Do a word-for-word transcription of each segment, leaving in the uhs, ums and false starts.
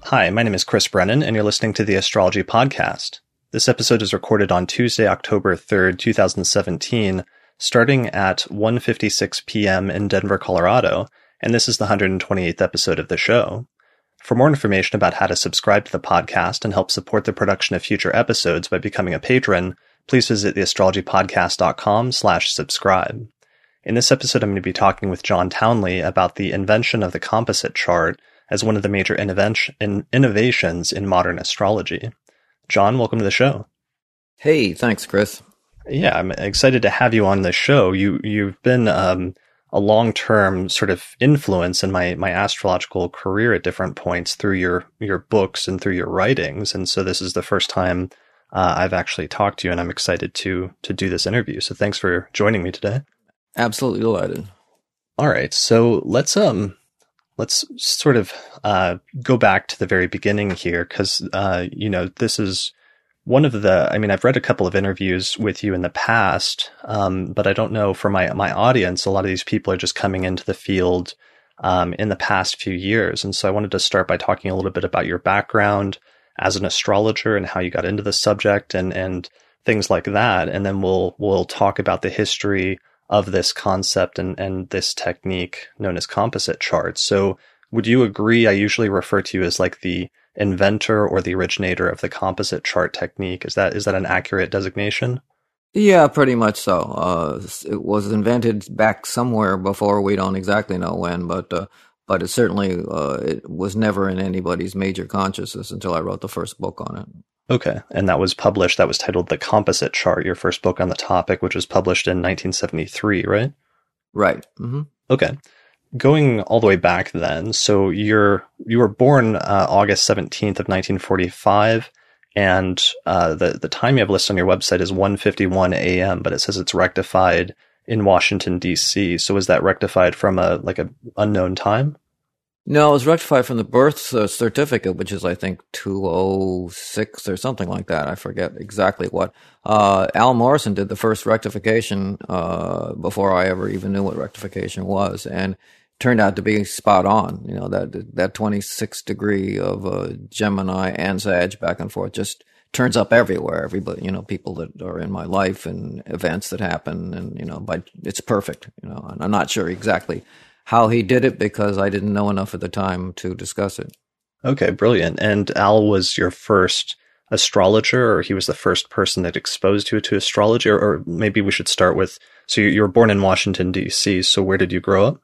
Hi, my name is Chris Brennan, and you're listening to the Astrology Podcast. This episode is recorded on Tuesday, October third, twenty seventeen, starting at one fifty-six p.m. in Denver, Colorado, and this is the one hundred twenty-eighth episode of the show. For more information about how to subscribe to the podcast and help support the production of future episodes by becoming a patron, please visit theastrologypodcast.com slash subscribe. In this episode, I'm going to be talking with John Townley about the invention of the composite chart as one of the major innovation, in, innovations in modern astrology. John, welcome to the show. Hey, thanks, Chris. Yeah, I'm excited to have you on the show. You, you've been um, a long-term sort of influence in my, my astrological career at different points through your, your books and through your writings. And so this is the first time uh, I've actually talked to you, and I'm excited to to do this interview. So thanks for joining me today. Absolutely delighted. All right, so let's um let's sort of uh, go back to the very beginning here, because uh, you know this is one of the. I mean, I've read a couple of interviews with you in the past, um, but I don't know for my my audience. A lot of these people are just coming into the field um, in the past few years, and so I wanted to start by talking a little bit about your background as an astrologer and how you got into the subject and and things like that, and then we'll we'll talk about the history of this concept and, and this technique known as composite charts. So would you agree? I usually refer to you as like the inventor or the originator of the composite chart technique. Is that is that an accurate designation? Yeah, pretty much so. Uh, it was invented back somewhere before. We don't exactly know when, but uh, but it certainly uh, it was never in anybody's major consciousness until I wrote the first book on it. Okay. And that was published, that was titled The Composite Chart, your first book on the topic, which was published in nineteen seventy-three, right? Right. Mm-hmm. Okay. Going all the way back then, so you're you were born uh, August seventeenth of nineteen forty-five, and uh, the, the time you have listed on your website is one fifty-one a.m., but it says it's rectified in Washington, D C. So was that rectified from a like a unknown time? No, it was rectified from the birth uh, certificate, which is, I think, two oh six or something like that. I forget exactly what. Uh, Al Morrison did the first rectification uh, before I ever even knew what rectification was, and turned out to be spot on. You know, that that twenty-six degree of uh, Gemini and Sag back and forth just turns up everywhere. Everybody, you know, people that are in my life and events that happen, and, you know, by, it's perfect. You know, and I'm not sure exactly how he did it because I didn't know enough at the time to discuss it. Okay, brilliant. And Al was your first astrologer, or he was the first person that exposed you to astrology? Or, or maybe we should start with, so you, you were born in Washington, D C, so where did you grow up?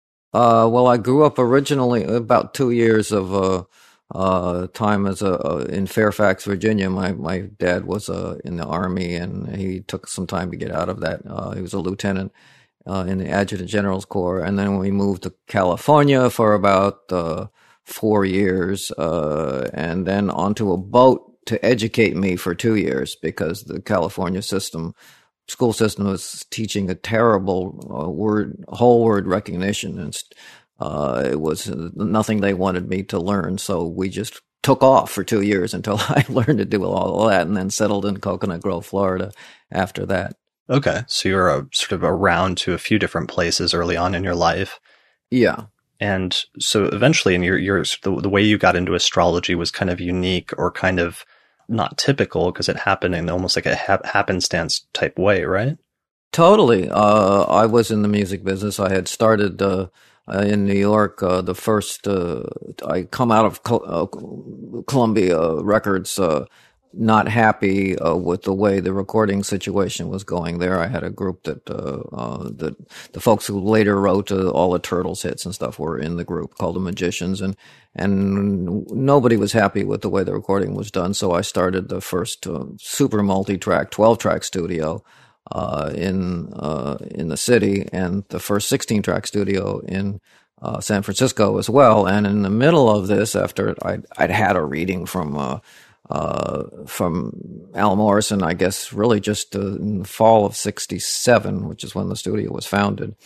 Uh, well, I grew up originally about two years of uh, uh, time as a uh, in Fairfax, Virginia. My my dad was uh, in the Army, and he took some time to get out of that. Uh, he was a lieutenant Uh, in the Adjutant General's Corps, and then we moved to California for about uh, four years, uh, and then onto a boat to educate me for two years because the California system, school system, was teaching a terrible uh, word, whole word recognition, and uh, it was nothing they wanted me to learn. So we just took off for two years until I learned to do all of that, and then settled in Coconut Grove, Florida, after that. Okay, so you're uh, sort of around to a few different places early on in your life. Yeah. And so eventually, in your, your the, the way you got into astrology was kind of unique, or kind of not typical, because it happened in almost like a ha- happenstance type way, right? Totally. Uh, I was in the music business. I had started uh, uh, in New York. Uh, the first, uh, I come out of Col- uh, Columbia Records, uh, not happy uh, with the way the recording situation was going there. I had a group that uh, uh, that the folks who later wrote uh, all the Turtles hits and stuff were in the group, called the Magicians, and and nobody was happy with the way the recording was done. So I started the first uh, super multi-track, twelve-track studio uh, in uh, in the city, and the first sixteen-track studio in uh, San Francisco as well. And in the middle of this, after I'd, I'd had a reading from uh, Uh, from Al Morrison, I guess, really just uh, in the fall of sixty-seven, which is when the studio was founded.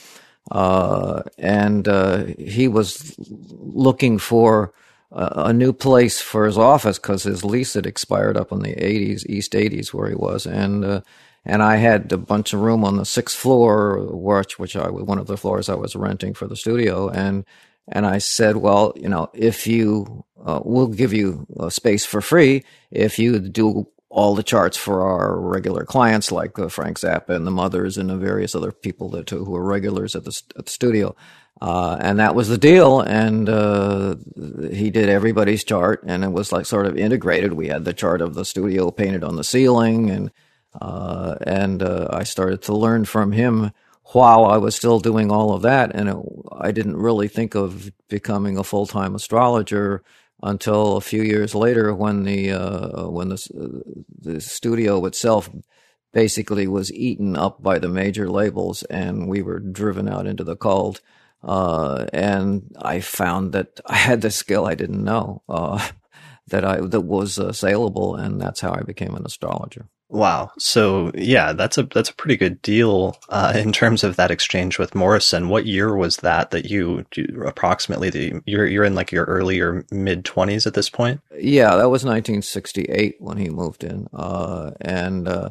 Uh, and uh, he was looking for uh, a new place for his office because his lease had expired up in the eighties, East eighties, where he was. And uh, and I had a bunch of room on the sixth floor, which, which I one of the floors I was renting for the studio. And And I said, well, you know, if you, uh, we'll give you uh, space for free if you do all the charts for our regular clients like uh, Frank Zappa and the Mothers and the various other people that who are regulars at the, at the studio. Uh, and that was the deal. And uh, he did everybody's chart, and it was like sort of integrated. We had the chart of the studio painted on the ceiling, and uh, and uh, I started to learn from him while I was still doing all of that. And it, I didn't really think of becoming a full-time astrologer until a few years later, when the uh, when the the studio itself basically was eaten up by the major labels, and we were driven out into the cold. Uh, and I found that I had the skill I didn't know uh, that I that was uh, saleable, and that's how I became an astrologer. Wow. So yeah, that's a that's a pretty good deal uh, in terms of that exchange with Morrison. What year was that? That you, you approximately the you're you're in like your early or mid twenties at this point? Yeah, that was nineteen sixty-eight when he moved in, uh, and uh,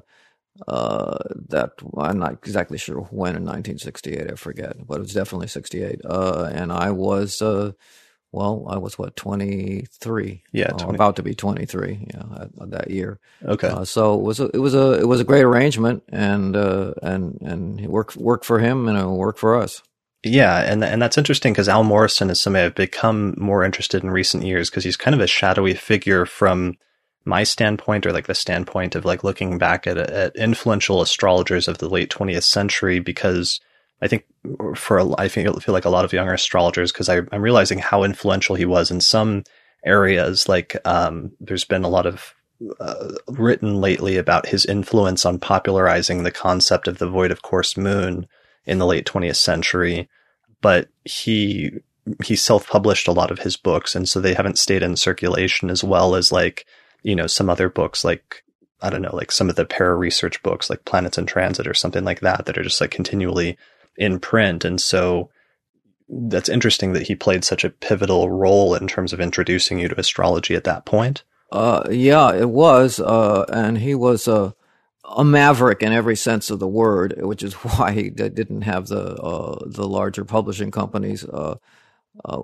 uh, that I'm not exactly sure when in nineteen sixty-eight. I forget, but it was definitely sixty-eight. Uh, and I was. Uh, Well, I was what twenty-three. Yeah, uh, about to be twenty-three. Yeah, uh, that year. Okay. Uh, so it was a it was a it was a great arrangement, and uh, and and it worked worked for him, and it worked for us. Yeah, and and that's interesting because Al Morrison is somebody I've become more interested in recent years because he's kind of a shadowy figure from my standpoint, or like the standpoint of like looking back at at influential astrologers of the late twentieth century, because I think for a, I feel, feel like a lot of younger astrologers, because I'm realizing how influential he was in some areas. Like um, there's been a lot of uh, written lately about his influence on popularizing the concept of the void of course moon in the late twentieth century. But he he self-published a lot of his books, and so they haven't stayed in circulation as well as like, you know, some other books like, I don't know, like some of the para-research books like Planets in Transit or something like that that are just like continually in print. And so that's interesting that he played such a pivotal role in terms of introducing you to astrology at that point. Uh, yeah, it was. Uh, and he was a, a maverick in every sense of the word, which is why he didn't have the, uh, the larger publishing companies, uh, uh,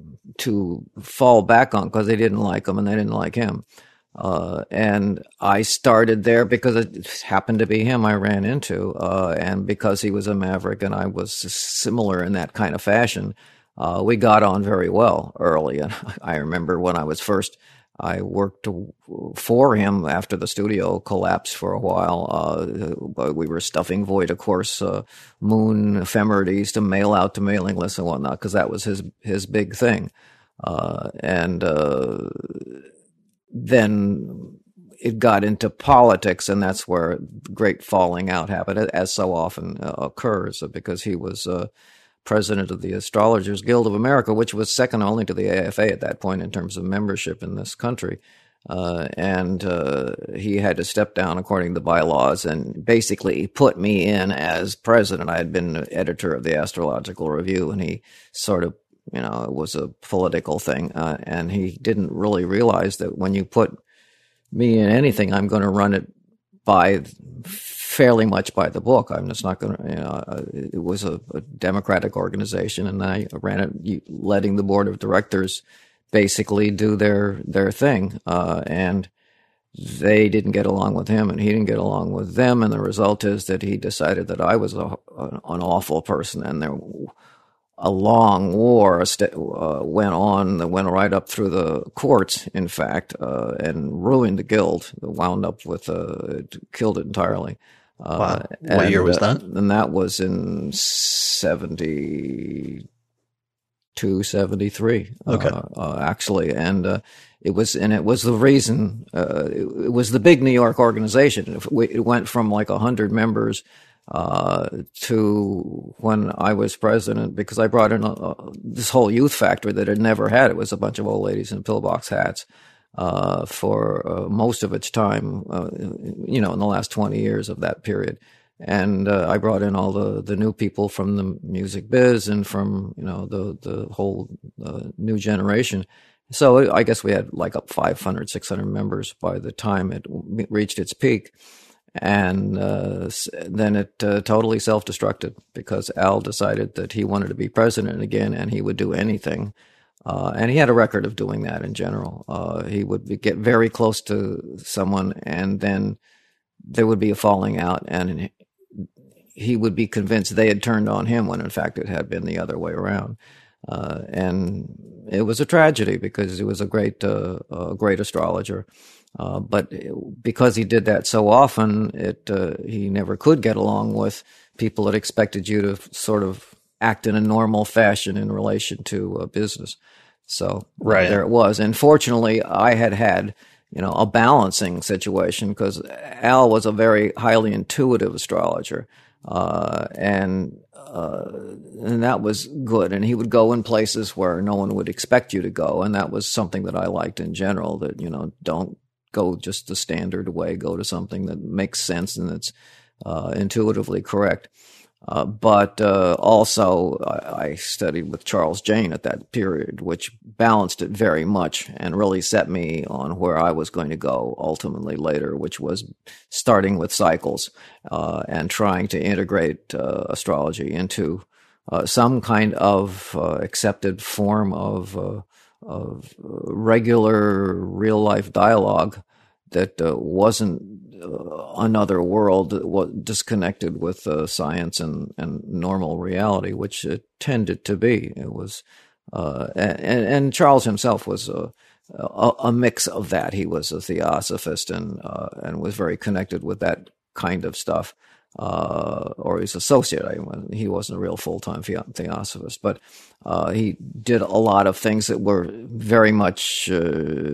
to fall back on, because they didn't like him and they didn't like him. Uh, and I started there because it happened to be him I ran into, uh, and because he was a maverick and I was similar in that kind of fashion, uh, we got on very well early. And I remember when I was first, I worked for him after the studio collapsed for a while. Uh, we were stuffing void, of course, uh, moon ephemerides to mail out to mailing lists and whatnot, because that was his, his big thing. Uh, and, uh, then it got into politics, and that's where great falling out happened, as so often uh, occurs, because he was uh, president of the Astrologers Guild of America, which was second only to the A F A at that point in terms of membership in this country. Uh, and uh, he had to step down according to the bylaws and basically put me in as president. I had been editor of the Astrological Review, and he sort of, you know, it was a political thing. Uh, and he didn't really realize that when you put me in anything, I'm going to run it by fairly much by the book. I'm just not going to, you know, uh, it was a, a democratic organization, and I ran it letting the board of directors basically do their, their thing. Uh, and they didn't get along with him, and he didn't get along with them. And the result is that he decided that I was a, an awful person, and there a long war uh, went on that went right up through the courts, in fact, uh, and ruined the guild. It wound up with, uh, it killed it entirely. Uh, wow. What and, year was that? Uh, and that was in seventy-two, seventy-three, okay. uh, uh, actually. And uh, it was, and it was the reason, uh, it, it was the big New York organization. It went from like one hundred members uh, to when I was president, because I brought in a, a, this whole youth factor that it never had. It was a bunch of old ladies in pillbox hats uh, for uh, most of its time, uh, you know, in the last twenty years of that period. And uh, I brought in all the, the new people from the music biz and from, you know, the, the whole uh, new generation. So I guess we had like up five hundred, six hundred members by the time it reached its peak. And uh, then it uh, totally self-destructed because Al decided that he wanted to be president again and he would do anything. Uh, and he had a record of doing that in general. Uh, he would be, get very close to someone and then there would be a falling out and he would be convinced they had turned on him when in fact it had been the other way around. Uh, and it was a tragedy because he was a great, uh, a great astrologer. Uh, but because he did that so often, it uh, he never could get along with people that expected you to sort of act in a normal fashion in relation to uh, business. So right. there it was. And fortunately, I had had you know a balancing situation because Al was a very highly intuitive astrologer, uh, and uh, and that was good. And he would go in places where no one would expect you to go, and that was something that I liked in general. That you know don't go just the standard way. Go to something that makes sense and that's uh, intuitively correct. Uh, but uh, also, I, I studied with Charles Jane at that period, which balanced it very much and really set me on where I was going to go ultimately later, which was starting with cycles uh, and trying to integrate uh, astrology into uh, some kind of uh, accepted form of uh, of regular real life dialogue that uh, wasn't uh, another world that was disconnected with uh, science and, and normal reality, which it tended to be. It was, uh, and, and Charles himself was a, a, a mix of that. He was a theosophist and uh, and was very connected with that kind of stuff. Uh, or he's associate. I, he wasn't a real full-time theosophist, but uh, he did a lot of things that were very much uh,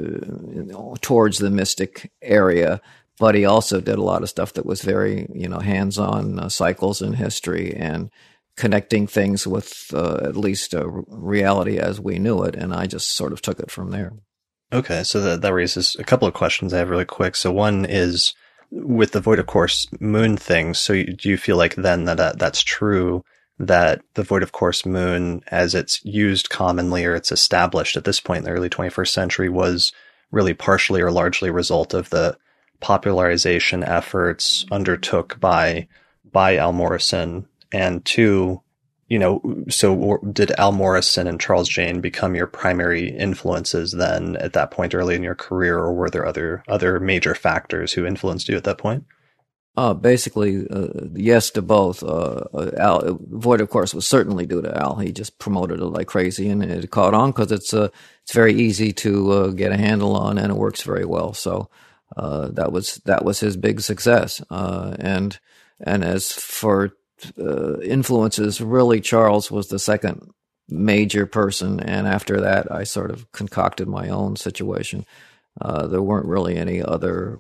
you know, towards the mystic area. But he also did a lot of stuff that was very, you know, hands-on uh, cycles in history and connecting things with uh, at least uh, reality as we knew it. And I just sort of took it from there. Okay, so that that raises a couple of questions I have really quick. So one is, with the void of course moon thing, so you, do you feel like then that, that that's true, that the void of course moon, as it's used commonly or it's established at this point in the early twenty-first century, was really partially or largely a result of the popularization efforts undertook by by Al Morrison? And two, you know, so did Al Morrison and Charles Jane become your primary influences then at that point early in your career, or were there other other major factors who influenced you at that point? Uh, basically, uh, yes to both. Uh, Al, Void, of course, was certainly due to Al. He just promoted it like crazy, and it caught on because it's uh, it's very easy to uh, get a handle on, and it works very well. So uh, that was that was his big success. Uh, and and as for Uh, influences, really Charles was the second major person, and after that I sort of concocted my own situation. Uh, there weren't really any other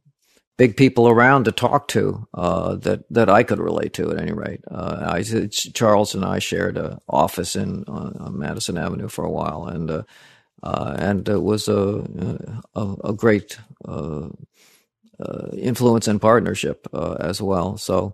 big people around to talk to uh, that that I could relate to at any rate. Uh, I Charles and I shared an office in uh, on Madison Avenue for a while, and uh, uh, and it was a a, a great uh, uh, influence and partnership uh, as well. So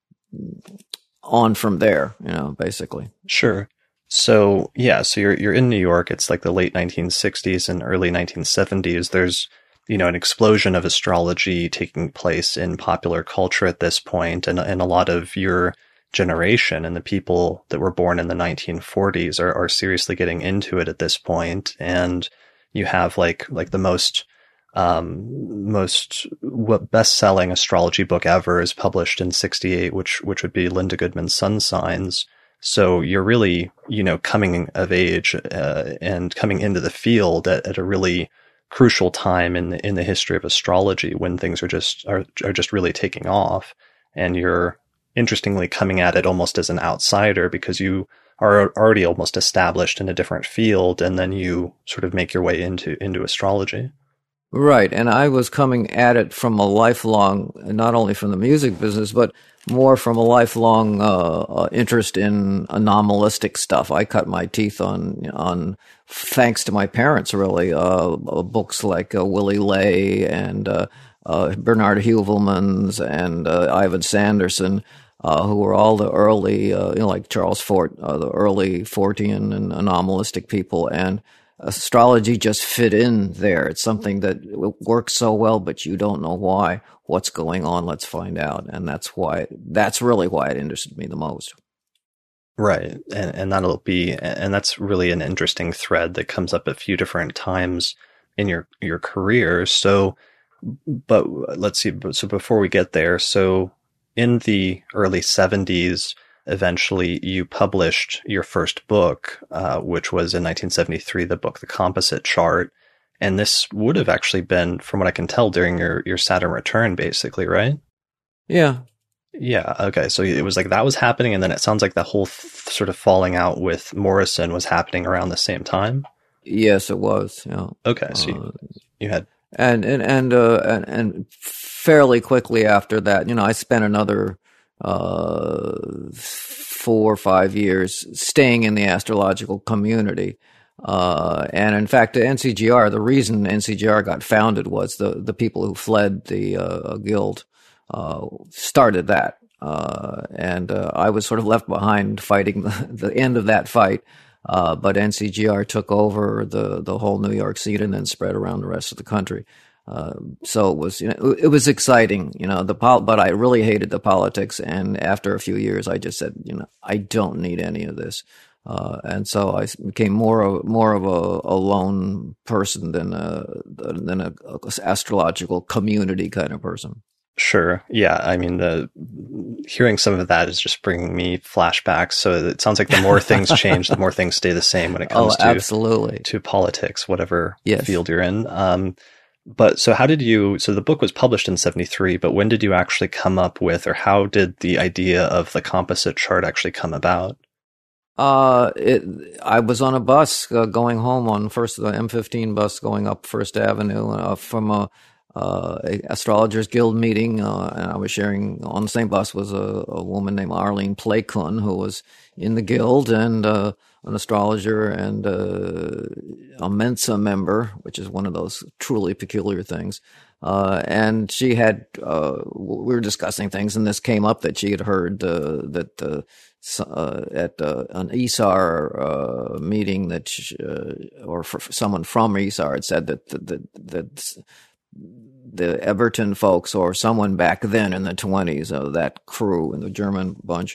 on from there, you know, basically. Sure. So yeah, so you're you're in New York. It's like the late nineteen sixties and early nineteen seventies. There's, you know, an explosion of astrology taking place in popular culture at this point, and and a lot of your generation and the people that were born in the nineteen forties are are seriously getting into it at this point. And you have like like the most Um, most what best-selling astrology book ever is published in sixty-eight, which which would be Linda Goodman's Sun Signs. So you're really, you know, coming of age uh, and coming into the field at, at a really crucial time in the in the history of astrology, when things are just are are just really taking off. And you're interestingly coming at it almost as an outsider because you are already almost established in a different field, and then you sort of make your way into into astrology. Right, and I was coming at it from a lifelong, not only from the music business, but more from a lifelong uh, uh, interest in anomalistic stuff. I cut my teeth on, on thanks to my parents, really, uh, books like uh, Willie Ley and uh, uh, Bernard Heuvelmans and uh, Ivan Sanderson, uh, who were all the early, uh, you know, like Charles Fort, uh, the early Fortean and anomalistic people, and astrology just fit in there. It's something that works so well, but you don't know why. What's going on? Let's find out. And that's why, that's really why it interested me the most. Right. And, and that'll be, and that's really an interesting thread that comes up a few different times in your, your career. So, but let's see. So before we get there, so in the early seventies, eventually you published your first book, uh, which was in nineteen seventy-three, the book, The Composite Chart. And this would have actually been, from what I can tell, during your, your Saturn return, basically, right? Yeah. Yeah. Okay. So it was like that was happening. And then it sounds like the whole th- sort of falling out with Morrison was happening around the same time. Yes, it was. Yeah. Okay. So you, uh, you had. And, and, and, uh, and, and fairly quickly after that, you know, I spent another, uh, four or five years staying in the astrological community. Uh, and in fact, the N C G R, the reason N C G R got founded was the, the people who fled the, uh, guild, uh, started that. Uh, and, uh, I was sort of left behind fighting the, the end of that fight. Uh, but N C G R took over the, the whole New York scene and then spread around the rest of the country. Uh, so it was, you know, it was exciting, you know, the pol- but I really hated the politics. And after a few years, I just said, you know, I don't need any of this. Uh, and so I became more of, more of a, a lone person than a, than a, a astrological community kind of person. Sure. Yeah. I mean, the hearing some of that is just bringing me flashbacks. So it sounds like the more things change, the more things stay the same when it comes oh, to, absolutely. to politics, whatever yes. field you're in. Um, but so how did you, so the book was published in seventy-three, but when did you actually come up with, or how did the idea of the composite chart actually come about? Uh, it, I was on a bus uh, going home on first, the M fifteen bus going up First Avenue uh, from a, uh, a Astrologers Guild meeting, uh, and I was sharing on the same bus was a, a woman named Arlene Plakun, who was in the guild and uh, an astrologer and uh, a Mensa member, which is one of those truly peculiar things. Uh, and she had, uh, we were discussing things, and this came up that she had heard uh, that uh, uh, at uh, an E S A R uh, meeting that, she, uh, or for, for someone from E S A R had said that that, that, that the Everton folks, or someone back then in the twenties, of uh, that crew in the German bunch,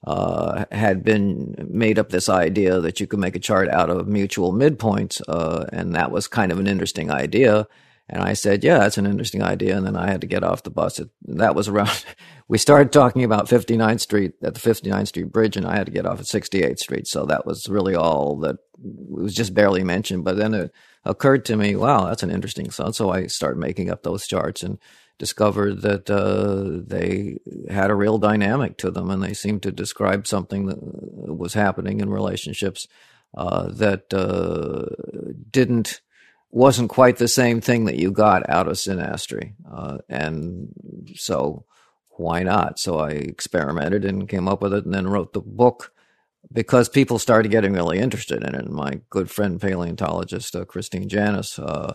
uh, had been made up this idea that you could make a chart out of mutual midpoints, uh, and that was kind of an interesting idea. And I said, yeah, that's an interesting idea. And then I had to get off the bus. It, that was around, we started talking about fifty-ninth Street at the fifty-ninth Street Bridge, and I had to get off at sixty-eighth Street. So that was really all that, it was just barely mentioned. But then it occurred to me, wow, that's an interesting thought. So I started making up those charts and discovered that uh, they had a real dynamic to them, and they seemed to describe something that was happening in relationships uh, that uh, didn't, wasn't quite the same thing that you got out of synastry. Uh, and so why not? So I experimented and came up with it, and then wrote the book because people started getting really interested in it. And my good friend, paleontologist uh, Christine Janis, uh,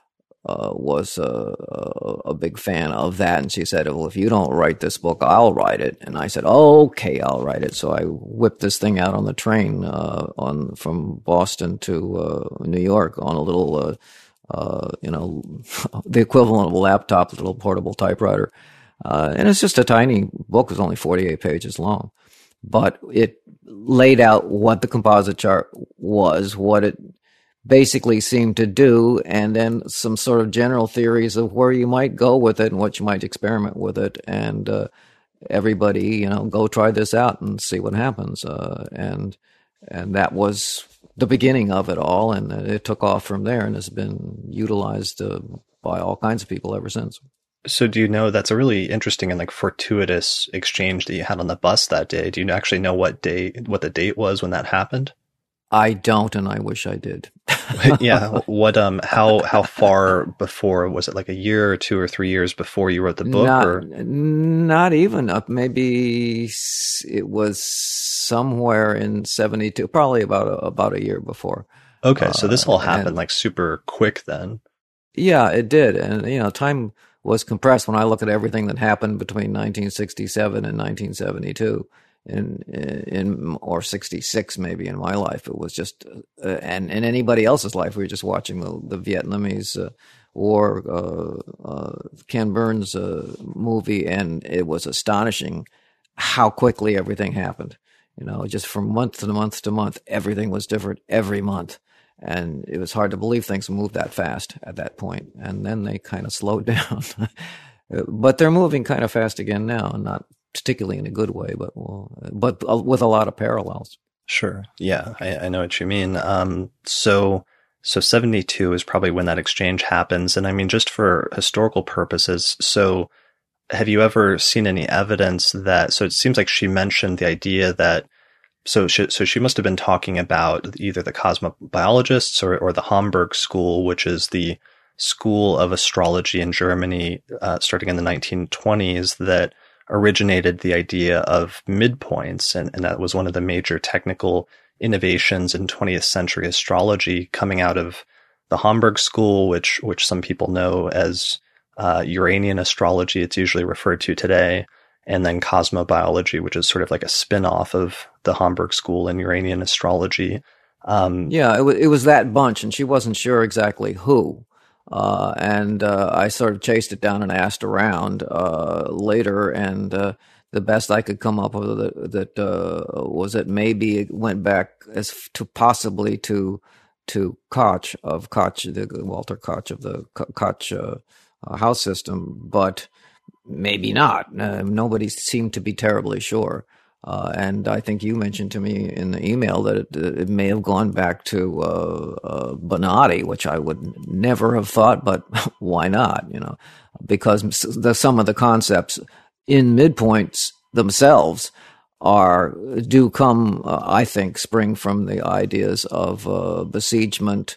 uh, was uh, a big fan of that. And she said, well, if you don't write this book, I'll write it. And I said, okay, I'll write it. So I whipped this thing out on the train uh, on from Boston to uh, New York on a little, uh, uh, you know, the equivalent of a laptop, a little portable typewriter. Uh, and it's just a tiny book. It was only forty-eight pages long. But it laid out what the composite chart was, what it basically seemed to do, and then some sort of general theories of where you might go with it and what you might experiment with it. And uh, everybody, you know, go try this out and see what happens. Uh, and and that was the beginning of it all, and it took off from there and has been utilized uh, by all kinds of people ever since. So do you know, that's a really interesting and like fortuitous exchange that you had on the bus that day. Do you actually know what day, what the date was when that happened? I don't, and I wish I did. Yeah. What, um, how, how far before, was it like a year or two or three years before you wrote the book? Not, or not even up. Maybe it was somewhere in seventy-two, probably about a, about a year before. Okay. So this all happened and, like super quick then. Yeah, it did. And, you know, time was compressed when I look at everything that happened between nineteen sixty-seven and nineteen seventy-two. in in or sixty-six maybe in my life. It was just uh, and in anybody else's life. We were just watching the the Vietnamese uh, war, uh, uh, Ken Burns uh, movie, and it was astonishing how quickly everything happened. You know, just from month to month to month, everything was different every month. And it was hard to believe things moved that fast at that point. And then they kind of slowed down. But they're moving kind of fast again now, not particularly in a good way, but well, but with a lot of parallels. Sure. Yeah, I, I know what you mean. Um, so, so seventy-two is probably when that exchange happens. And I mean, just for historical purposes, so have you ever seen any evidence that, so it seems like she mentioned the idea that, so she, so she must have been talking about either the cosmobiologists or, or the Hamburg School, which is the school of astrology in Germany, uh, starting in the nineteen twenties, that originated the idea of midpoints. And, and that was one of the major technical innovations in twentieth century astrology coming out of the Hamburg School, which, which some people know as Uh, Uranian astrology, it's usually referred to today, and then cosmobiology, which is sort of like a spin-off of the Hamburg School and Uranian astrology. Um, yeah, it was, it was that bunch, and she wasn't sure exactly who. Uh, and uh, I sort of chased it down and asked around uh, later, and uh, the best I could come up with that, that uh, was that maybe it went back as to possibly to to Koch of Koch, the Walter Koch of the Koch uh, Uh, house system, but maybe not. Uh, nobody seemed to be terribly sure. Uh, and I think you mentioned to me in the email that it, it may have gone back to uh, uh, Bonatti, which I would never have thought, but why not? You know, because the, some of the concepts in midpoints themselves are do come, uh, I think, spring from the ideas of uh, besiegement.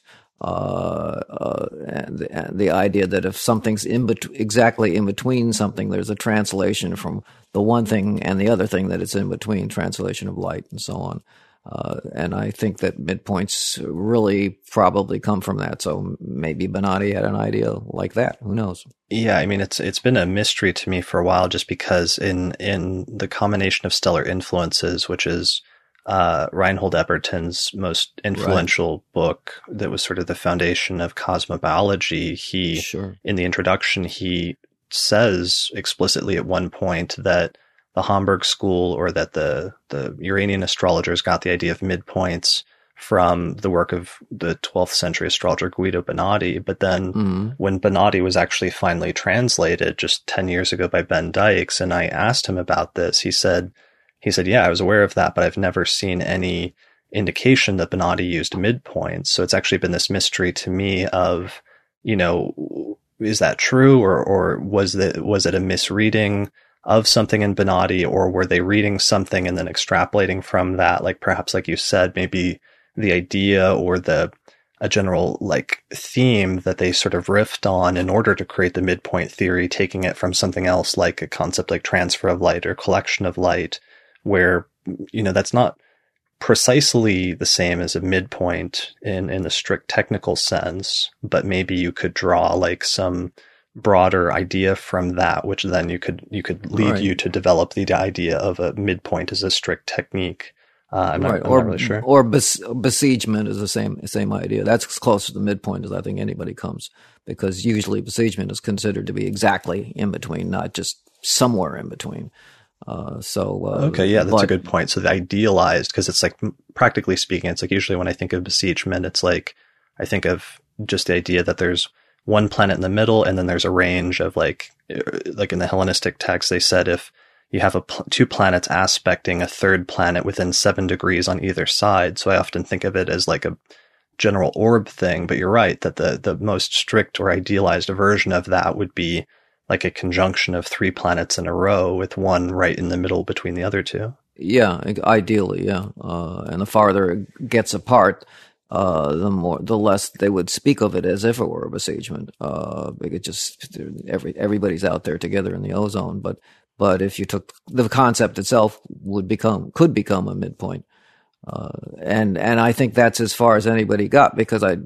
Uh, uh, and, the, and the idea that if something's in bet- exactly in between something, there's a translation from the one thing and the other thing that it's in between, translation of light and so on. Uh, and I think that midpoints really probably come from that. So maybe Bonatti had an idea like that. Who knows? Yeah, I mean, it's it's been a mystery to me for a while, just because in in the combination of stellar influences, which is Uh, Reinhold Eberton's most influential right. book that was sort of the foundation of cosmobiology. He, sure. in the introduction, he says explicitly at one point that the Hamburg School, or that the, the Uranian astrologers got the idea of midpoints from the work of the twelfth century astrologer Guido Bonatti. But then mm-hmm. when Bonatti was actually finally translated just ten years ago by Ben Dykes, and I asked him about this, he said, He said, yeah, I was aware of that, but I've never seen any indication that Bonatti used midpoints. So it's actually been this mystery to me of, you know, is that true? Or, or was that, was it a misreading of something in Bonatti, or were they reading something and then extrapolating from that? Like perhaps, like you said, maybe the idea or the, a general like theme that they sort of riffed on in order to create the midpoint theory, taking it from something else like a concept like transfer of light or collection of light, where, you know, that's not precisely the same as a midpoint in, in the strict technical sense, but maybe you could draw like some broader idea from that, which then you could, you could lead right. you to develop the idea of a midpoint as a strict technique. Uh, I'm, not, right. I'm or, not really sure. Or bes- besiegement is the same, same idea. That's as close to the midpoint as I think anybody comes, because usually besiegement is considered to be exactly in between, not just somewhere in between. Uh, so, uh, okay. Yeah. That's but, a good point. So the idealized, cause it's like, practically speaking, it's like usually when I think of besiegement, it's like, I think of just the idea that there's one planet in the middle, and then there's a range of like, like in the Hellenistic text, they said if you have a pl- two planets aspecting a third planet within seven degrees on either side. So I often think of it as like a general orb thing, but you're right that the, the most strict or idealized version of that would be like a conjunction of three planets in a row with one right in the middle between the other two. Yeah, ideally, yeah. Uh, and the farther it gets apart, uh, the more, the less they would speak of it as if it were a besiegement. Uh, it just every everybody's out there together in the ozone. But but if you took the concept itself, would become could become a midpoint. Uh, and and I think that's as far as anybody got, because I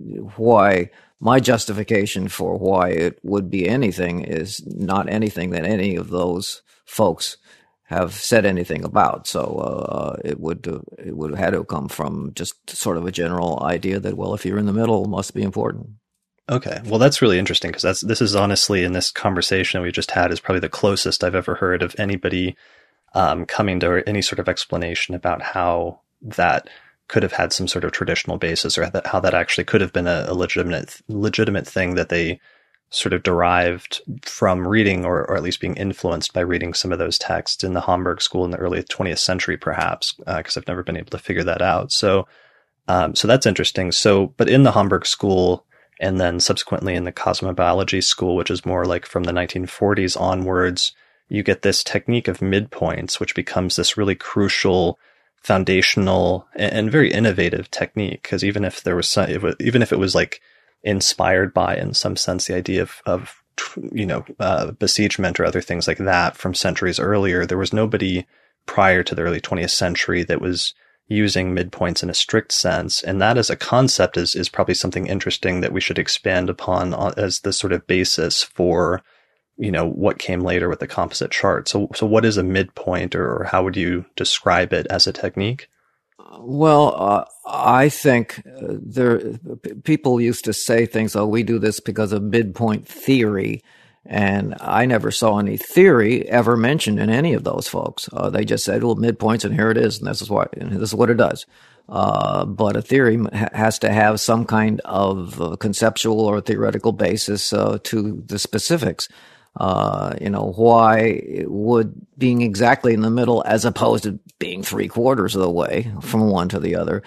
why. My justification for why it would be anything is not anything that any of those folks have said anything about. So uh, it would uh, it would have had to come from just sort of a general idea that, well, if you're in the middle, it must be important. Okay, well, that's really interesting because that's this is honestly in this conversation we just had is probably the closest I've ever heard of anybody um, coming to any sort of explanation about how that could have had some sort of traditional basis, or that, how that actually could have been a, a legitimate legitimate thing that they sort of derived from reading, or, or at least being influenced by reading some of those texts in the Hamburg School in the early twentieth century, perhaps, because uh, I've never been able to figure that out. So, um, so that's interesting. So, but in the Hamburg School, and then subsequently in the Cosmobiology School, which is more like from the nineteen forties onwards, you get this technique of midpoints, which becomes this really crucial, foundational, and very innovative technique. Because even if there was some, even if it was like inspired by, in some sense, the idea of, of you know, uh, besiegement or other things like that from centuries earlier, there was nobody prior to the early twentieth century that was using midpoints in a strict sense. And that as a concept is, is probably something interesting that we should expand upon as the sort of basis for, you know, what came later with the composite chart. So, so what is a midpoint, or how would you describe it as a technique? Well, uh, I think there people used to say things, oh, we do this because of midpoint theory. And I never saw any theory ever mentioned in any of those folks. Uh, they just said, well, midpoints, and here it is, and this is what, and this is what it does. Uh, but a theory ha- has to have some kind of uh, conceptual or theoretical basis uh, to the specifics. Uh, you know, why would being exactly in the middle, as opposed to being three quarters of the way from one to the other,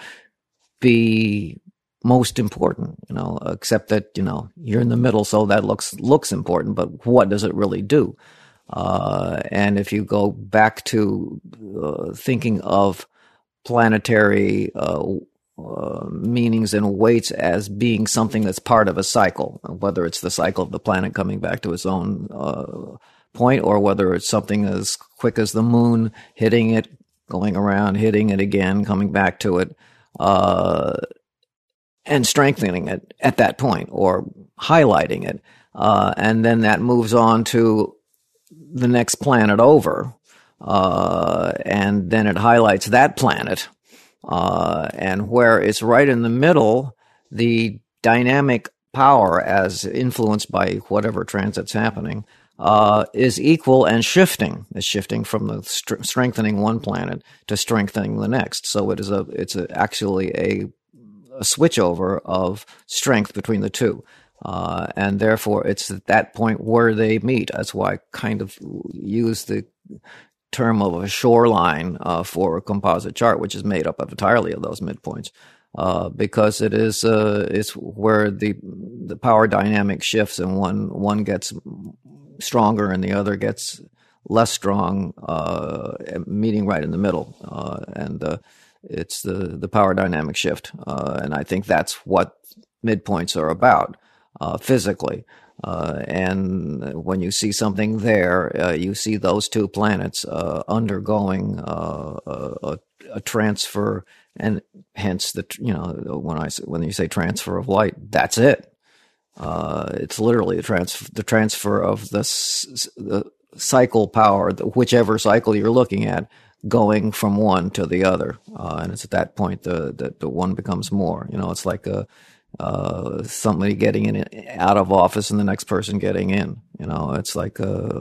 be most important? You know, except that, you know, you're in the middle, so that looks looks important, but what does it really do? Uh, and if you go back to uh, thinking of planetary uh, uh, meanings and weights as being something that's part of a cycle, whether it's the cycle of the planet coming back to its own uh, point, or whether it's something as quick as the moon hitting it, going around, hitting it again, coming back to it, uh, and strengthening it at that point, or highlighting it. Uh, and then that moves on to the next planet over, uh, and then it highlights that planet. Uh, and where it's right in the middle, the dynamic power, as influenced by whatever transit's happening, uh, is equal and shifting. It's shifting from the st- strengthening one planet to strengthening the next. So it is a, it's a, actually a, a switchover of strength between the two. Uh, and therefore it's at that point where they meet. That's why I kind of use the term of a shoreline uh, for a composite chart, which is made up of entirely of those midpoints, uh, because it is uh, it's where the the power dynamic shifts, and one one gets stronger and the other gets less strong, uh, meeting right in the middle, uh, and uh, it's the the power dynamic shift, uh, and I think that's what midpoints are about uh, physically. Uh, and when you see something there, uh, you see those two planets uh, undergoing uh, a, a transfer, and hence the you know when I when you say transfer of light, that's it. Uh, it's literally the transfer the transfer of the the cycle power, whichever cycle you're looking at, going from one to the other, uh, and it's at that point the, the the one becomes more. You know, it's like a Uh, somebody getting in out of office and the next person getting in. You know, it's like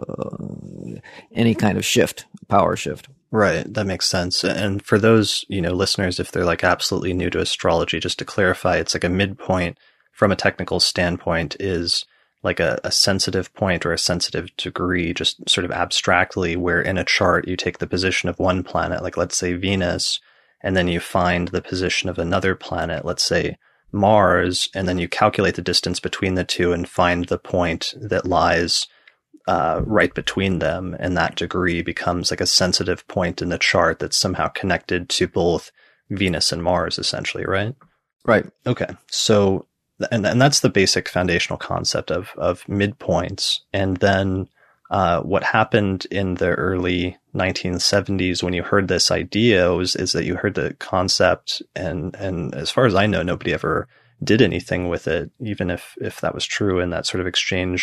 uh, any kind of shift, power shift. Right. That makes sense. And for those, you know, listeners, if they're like absolutely new to astrology, just to clarify, it's like a midpoint from a technical standpoint is like a, a sensitive point or a sensitive degree, just sort of abstractly, where in a chart you take the position of one planet, like let's say Venus, and then you find the position of another planet, let's say Mars, and then you calculate the distance between the two and find the point that lies uh, right between them. And that degree becomes like a sensitive point in the chart that's somehow connected to both Venus and Mars, essentially, right? Right. Okay. So, and, and that's the basic foundational concept of, of midpoints. And then uh, what happened in the early nineteen seventies when you heard this idea was, is that you heard the concept, and, and as far as I know, nobody ever did anything with it, even if, if that was true, and that sort of exchange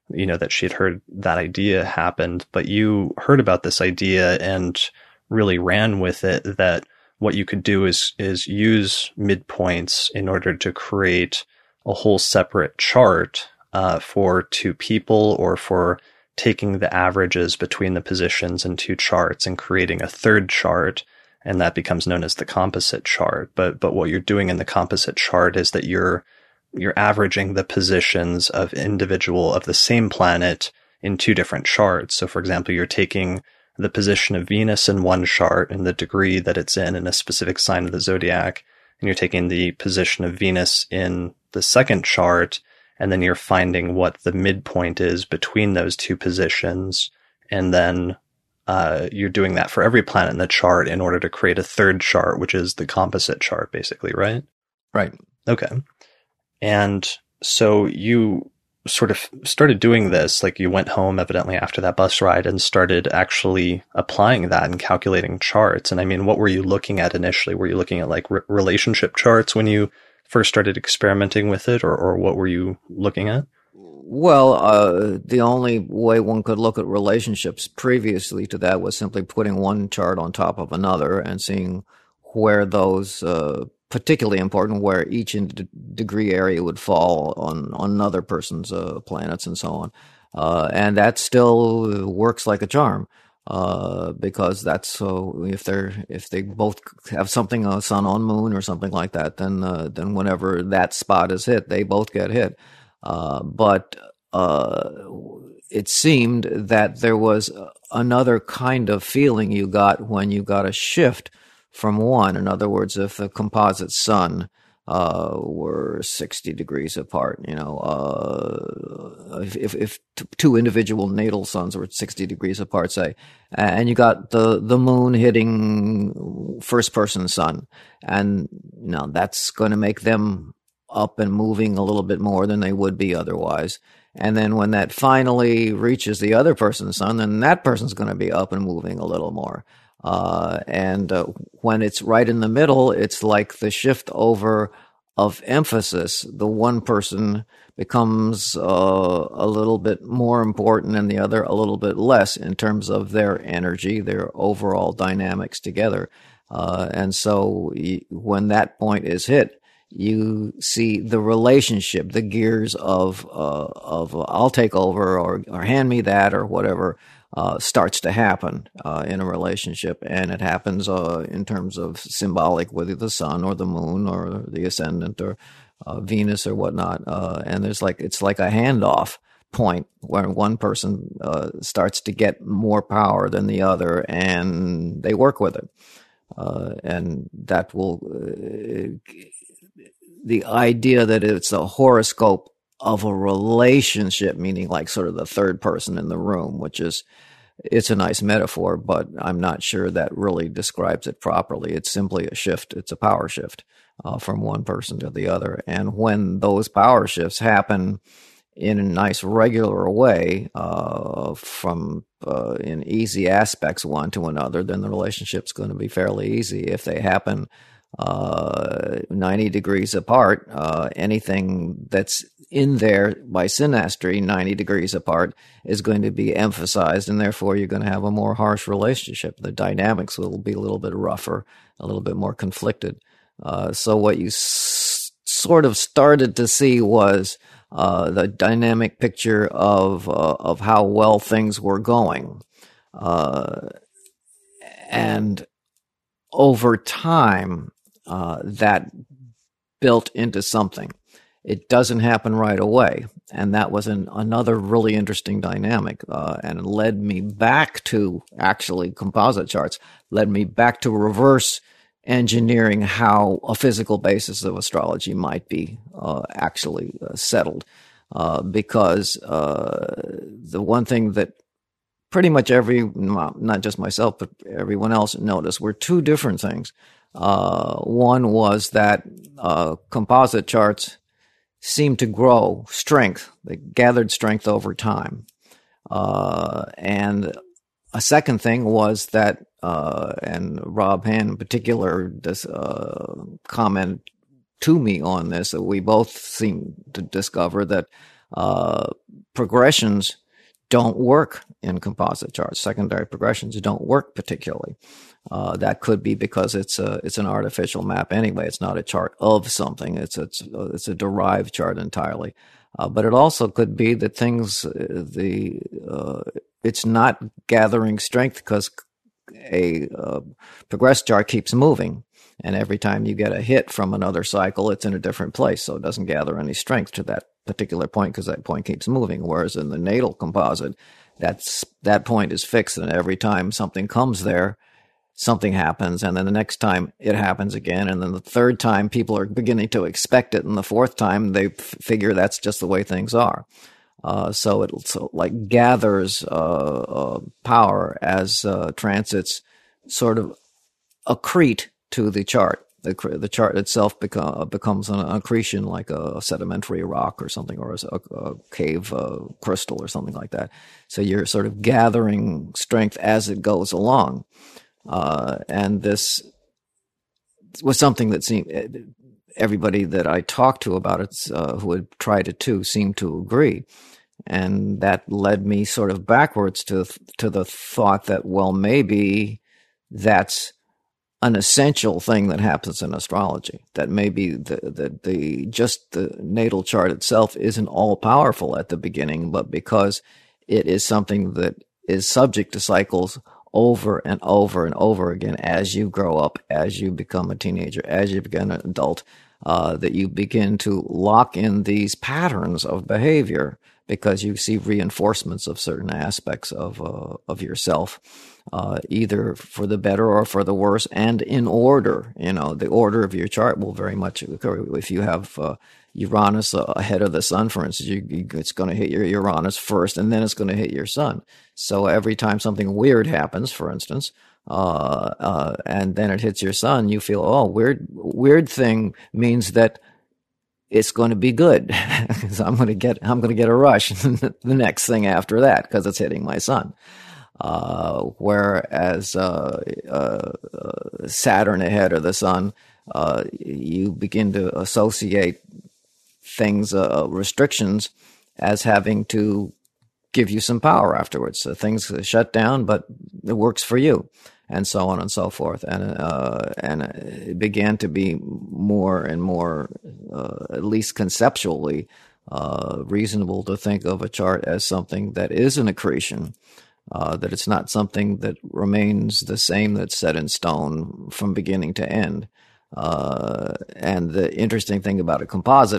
you know, that she had heard that idea happened, but you heard about this idea and really ran with it, that what you could do is, is use midpoints in order to create a whole separate chart, uh, for two people, or for taking the averages between the positions in two charts and creating a third chart. And that becomes known as the composite chart. But, but what you're doing in the composite chart is that you're, you're averaging the positions of individual of the same planet in two different charts. So for example, you're taking the position of Venus in one chart and the degree that it's in in a specific sign of the zodiac, and you're taking the position of Venus in the second chart, and then you're finding what the midpoint is between those two positions, and then uh, you're doing that for every planet in the chart in order to create a third chart, which is the composite chart, basically, right? Right. Okay. And so you sort of started doing this, like you went home evidently after that bus ride and started actually applying that and calculating charts. And I mean, what were you looking at initially? Were you looking at like re- relationship charts when you first started experimenting with it, or, or what were you looking at? Well, uh, the only way one could look at relationships previously to that was simply putting one chart on top of another and seeing where those, uh, particularly important, where each in d- degree area would fall on, on another person's uh, planets and so on. Uh, and that still works like a charm, uh, because that's so if they're if they both have something, a sun on moon or something like that, then uh, then whenever that spot is hit, they both get hit. Uh, but uh, it seemed that there was another kind of feeling you got when you got a shift from one. In other words, if the composite sun uh, were sixty degrees apart, you know, uh, if, if, if t- two individual natal suns were sixty degrees apart, say, and you got the, the moon hitting first person sun, and you know, that's going to make them up and moving a little bit more than they would be otherwise. And then when that finally reaches the other person's sun, then that person's going to be up and moving a little more. Uh, and uh, when it's right in the middle, it's like the shift over of emphasis. The one person becomes uh, a little bit more important and the other a little bit less in terms of their energy, their overall dynamics together. Uh, and so y- when that point is hit, you see the relationship, the gears of uh, of uh, I'll take over, or or hand me that, or whatever uh, starts to happen uh, in a relationship, and it happens uh, in terms of symbolic, whether the sun or the moon or the ascendant or uh, Venus or whatnot. Uh, and there's like it's like a handoff point where one person uh, starts to get more power than the other, and they work with it, uh, and that will. Uh, The idea that it's a horoscope of a relationship, meaning like sort of the third person in the room, which is, it's a nice metaphor, but I'm not sure that really describes it properly. It's simply a shift. It's a power shift uh, from one person to the other. And when those power shifts happen in a nice regular way, uh, from uh, in easy aspects one to another, then the relationship's going to be fairly easy. If they happen uh, ninety degrees apart, uh, anything that's in there by synastry ninety degrees apart is going to be emphasized, and therefore you're going to have a more harsh relationship. The dynamics will be a little bit rougher, a little bit more conflicted. Uh, so what you s- sort of started to see was uh, the dynamic picture of uh, of how well things were going, uh, and over time, uh, that built into something. It doesn't happen right away, and that was an, another really interesting dynamic, uh, and it led me back to actually composite charts, led me back to reverse engineering how a physical basis of astrology might be uh, actually uh, settled, uh, because uh, the one thing that pretty much every, not just myself, but everyone else noticed were two different things. Uh, one was that uh, composite charts seemed to grow strength. They gathered strength over time. Uh, and a second thing was that, uh, and Rob Hand in particular does uh, comment to me on this, that we both seem to discover that Uh, progressions don't work in composite charts. Secondary progressions don't work particularly. Uh, that could be because it's a it's an artificial map anyway. It's not a chart of something. It's it's it's a derived chart entirely. Uh, but it also could be that things the uh, it's not gathering strength because a uh, progressed chart keeps moving, and every time you get a hit from another cycle, it's in a different place, so it doesn't gather any strength to that particular point because that point keeps moving. Whereas in the natal composite, that's that point is fixed, and every time something comes there, something happens, and then the next time it happens again, and then the third time people are beginning to expect it, and the fourth time they f- figure that's just the way things are. Uh, so it so like gathers uh, uh, power as uh, transits sort of accrete to the chart. The, the chart itself become, becomes an accretion, like a sedimentary rock or something, or a, a cave uh, crystal or something like that. So you're sort of gathering strength as it goes along. Uh, and this was something that seemed, everybody that I talked to about it, uh, who had tried it too, seemed to agree. And that led me sort of backwards to, to the thought that, well, maybe that's an essential thing that happens in astrology, that maybe the, the, the, just the natal chart itself isn't all powerful at the beginning, but because it is something that is subject to cycles over and over and over again as you grow up, as you become a teenager, as you become an adult, uh, that you begin to lock in these patterns of behavior because you see reinforcements of certain aspects of uh, of yourself, uh, either for the better or for the worse, and in order. You know, the order of your chart will very much occur. If you have uh, Uranus ahead of the sun, for instance, you, you, it's going to hit your Uranus first, and then it's going to hit your sun. So every time something weird happens, for instance, uh, uh, and then it hits your sun, you feel, oh, weird, weird thing means that it's going to be good. So I'm going to get, I'm going to get a rush the next thing after that because it's hitting my sun. Uh, whereas uh, uh, Saturn ahead of the sun, uh, you begin to associate things, uh, restrictions, as having to give you some power afterwards. So things shut down, but it works for you, and so on and so forth. And uh, and it began to be more and more, uh, at least conceptually, uh, reasonable to think of a chart as something that is an accretion, uh, that it's not something that remains the same, that's set in stone from beginning to end. Uh, and the interesting thing about a composite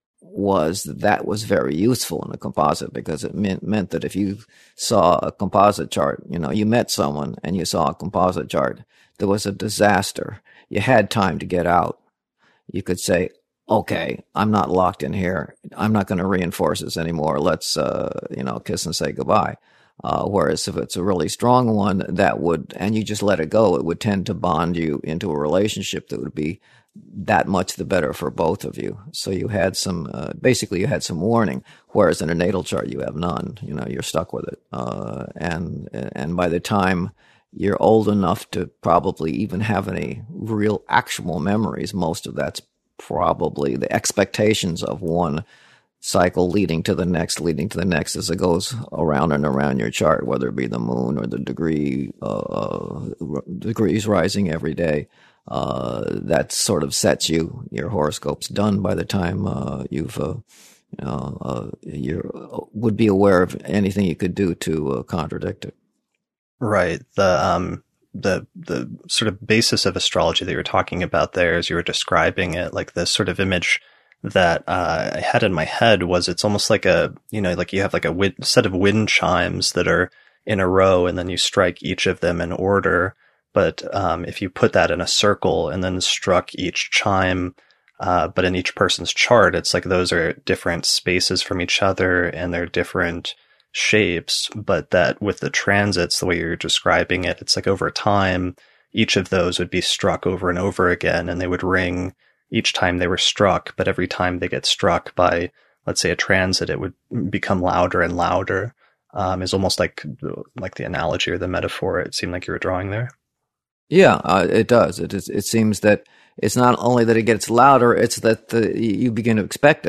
was that that was very useful in a composite because it meant, meant that if you saw a composite chart, you know, you met someone and you saw a composite chart, there was a disaster. You had time to get out. You could say, okay, I'm not locked in here. I'm not going to reinforce this anymore. Let's, uh, you know, kiss and say goodbye. Uh, whereas if it's a really strong one, that would, and you just let it go, it would tend to bond you into a relationship that would be that much the better for both of you. So you had some, uh, basically you had some warning, whereas in a natal chart you have none. You know, you're stuck with it. Uh, and, and by the time you're old enough to probably even have any real actual memories, most of that's probably the expectations of one cycle leading to the next, leading to the next as it goes around and around your chart, whether it be the moon or the degree, uh, degrees rising every day. Uh, that sort of sets you, your horoscope's done by the time, uh, you've, uh, you know, uh, you would be aware of anything you could do to uh, contradict it. Right. The, um, the, the sort of basis of astrology that you were talking about there as you were describing it, like this sort of image that, uh, I had in my head was it's almost like a, you know, like you have like a wind, set of wind chimes that are in a row and then you strike each of them in order. But um, if you put that in a circle and then struck each chime, uh, but in each person's chart, it's like those are different spaces from each other and they're different shapes. But that with the transits, the way you're describing it, it's like over time, each of those would be struck over and over again, and they would ring each time they were struck. But every time they get struck by, let's say, a transit, it would become louder and louder. Um, is almost like like the analogy or the metaphor it seemed like you were drawing there. Yeah, uh, it does. It is, it seems that it's not only that it gets louder, it's that the, you begin to expect it.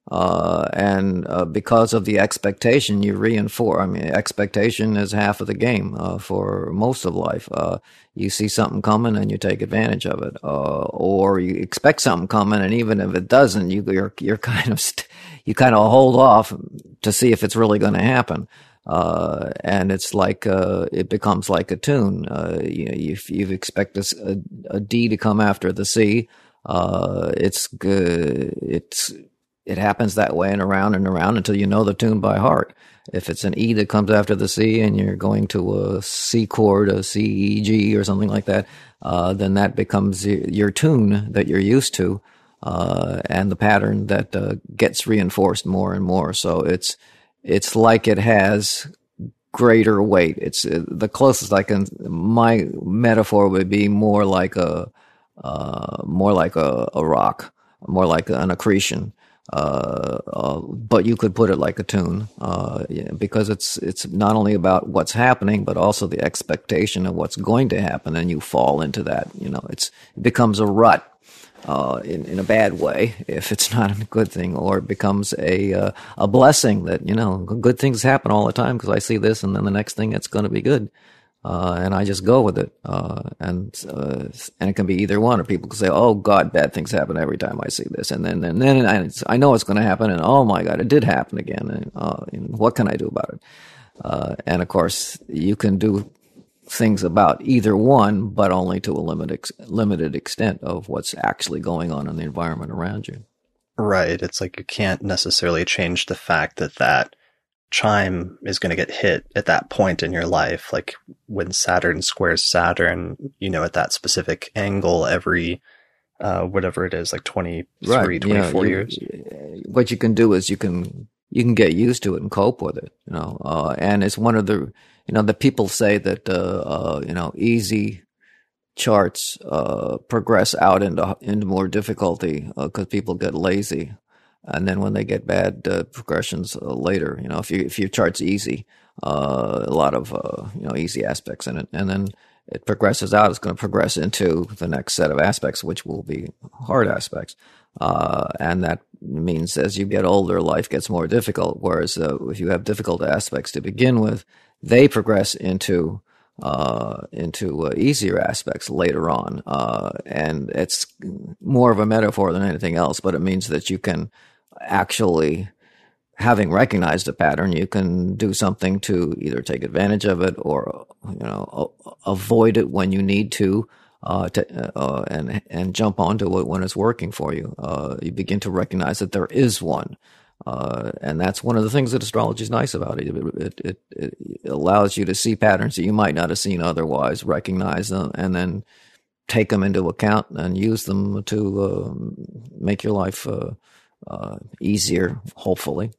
Uh, and uh, because of the expectation, you reinforce. I mean, expectation is half of the game uh, for most of life. Uh, you see something coming and you take advantage of it, uh, or you expect something coming, and even if it doesn't, you, you're you're kind of st- you kind of hold off to see if it's really going to happen. Uh, and it's like uh, it becomes like a tune. Uh, you, you, you expect a, a D to come after the C. Uh, it's good. It's It happens that way and around and around until you know the tune by heart. If it's an E that comes after the C and you're going to a C chord, a C, E, G, or something like that, uh, then that becomes your tune that you're used to, uh, and the pattern that uh, gets reinforced more and more. So it's it's like it has greater weight. It's uh, the closest I can. My metaphor would be more like a uh, more like a, a rock, more like an accretion. Uh, uh, but you could put it like a tune, uh, because it's it's not only about what's happening, but also the expectation of what's going to happen, and you fall into that. You know, it's it becomes a rut, uh, in in a bad way if it's not a good thing, or it becomes a uh, a blessing that, you know, good things happen all the time because I see this, and then the next thing it's going to be good. Uh, and I just go with it. Uh, and, uh, and it can be either one, or people can say, oh God, bad things happen every time I see this. And then, and then I, I know it's going to happen. And oh my God, it did happen again. And, uh, and what can I do about it? Uh, and of course you can do things about either one, but only to a limited, ex- limited extent of what's actually going on in the environment around you. Right. It's like you can't necessarily change the fact that that chime is going to get hit at that point in your life. Like when Saturn squares Saturn, you know, at that specific angle every, uh, whatever it is, like twenty-three, right. twenty-four yeah, you, years. What you can do is you can, you can get used to it and cope with it, you know, uh, and it's one of the, you know, the people say that, uh, uh, you know, easy charts, uh, progress out into, into more difficulty, uh, cause people get lazy. And then when they get bad uh, progressions uh, later, you know, if you if your chart's easy, uh, a lot of uh, you know easy aspects in it, and then it progresses out, it's going to progress into the next set of aspects, which will be hard aspects, uh, and that means as you get older, life gets more difficult. Whereas uh, if you have difficult aspects to begin with, they progress into uh, into uh, easier aspects later on, uh, and it's more of a metaphor than anything else. But it means that you can actually, having recognized a pattern, you can do something to either take advantage of it or, you know, avoid it when you need to, uh, to, uh, and, and jump onto it when it's working for you. Uh, you begin to recognize that there is one. Uh, and that's one of the things that astrology is nice about it. It, it, it. it allows you to see patterns that you might not have seen otherwise, recognize them, and then take them into account and use them to uh, make your life uh, uh, easier, hopefully.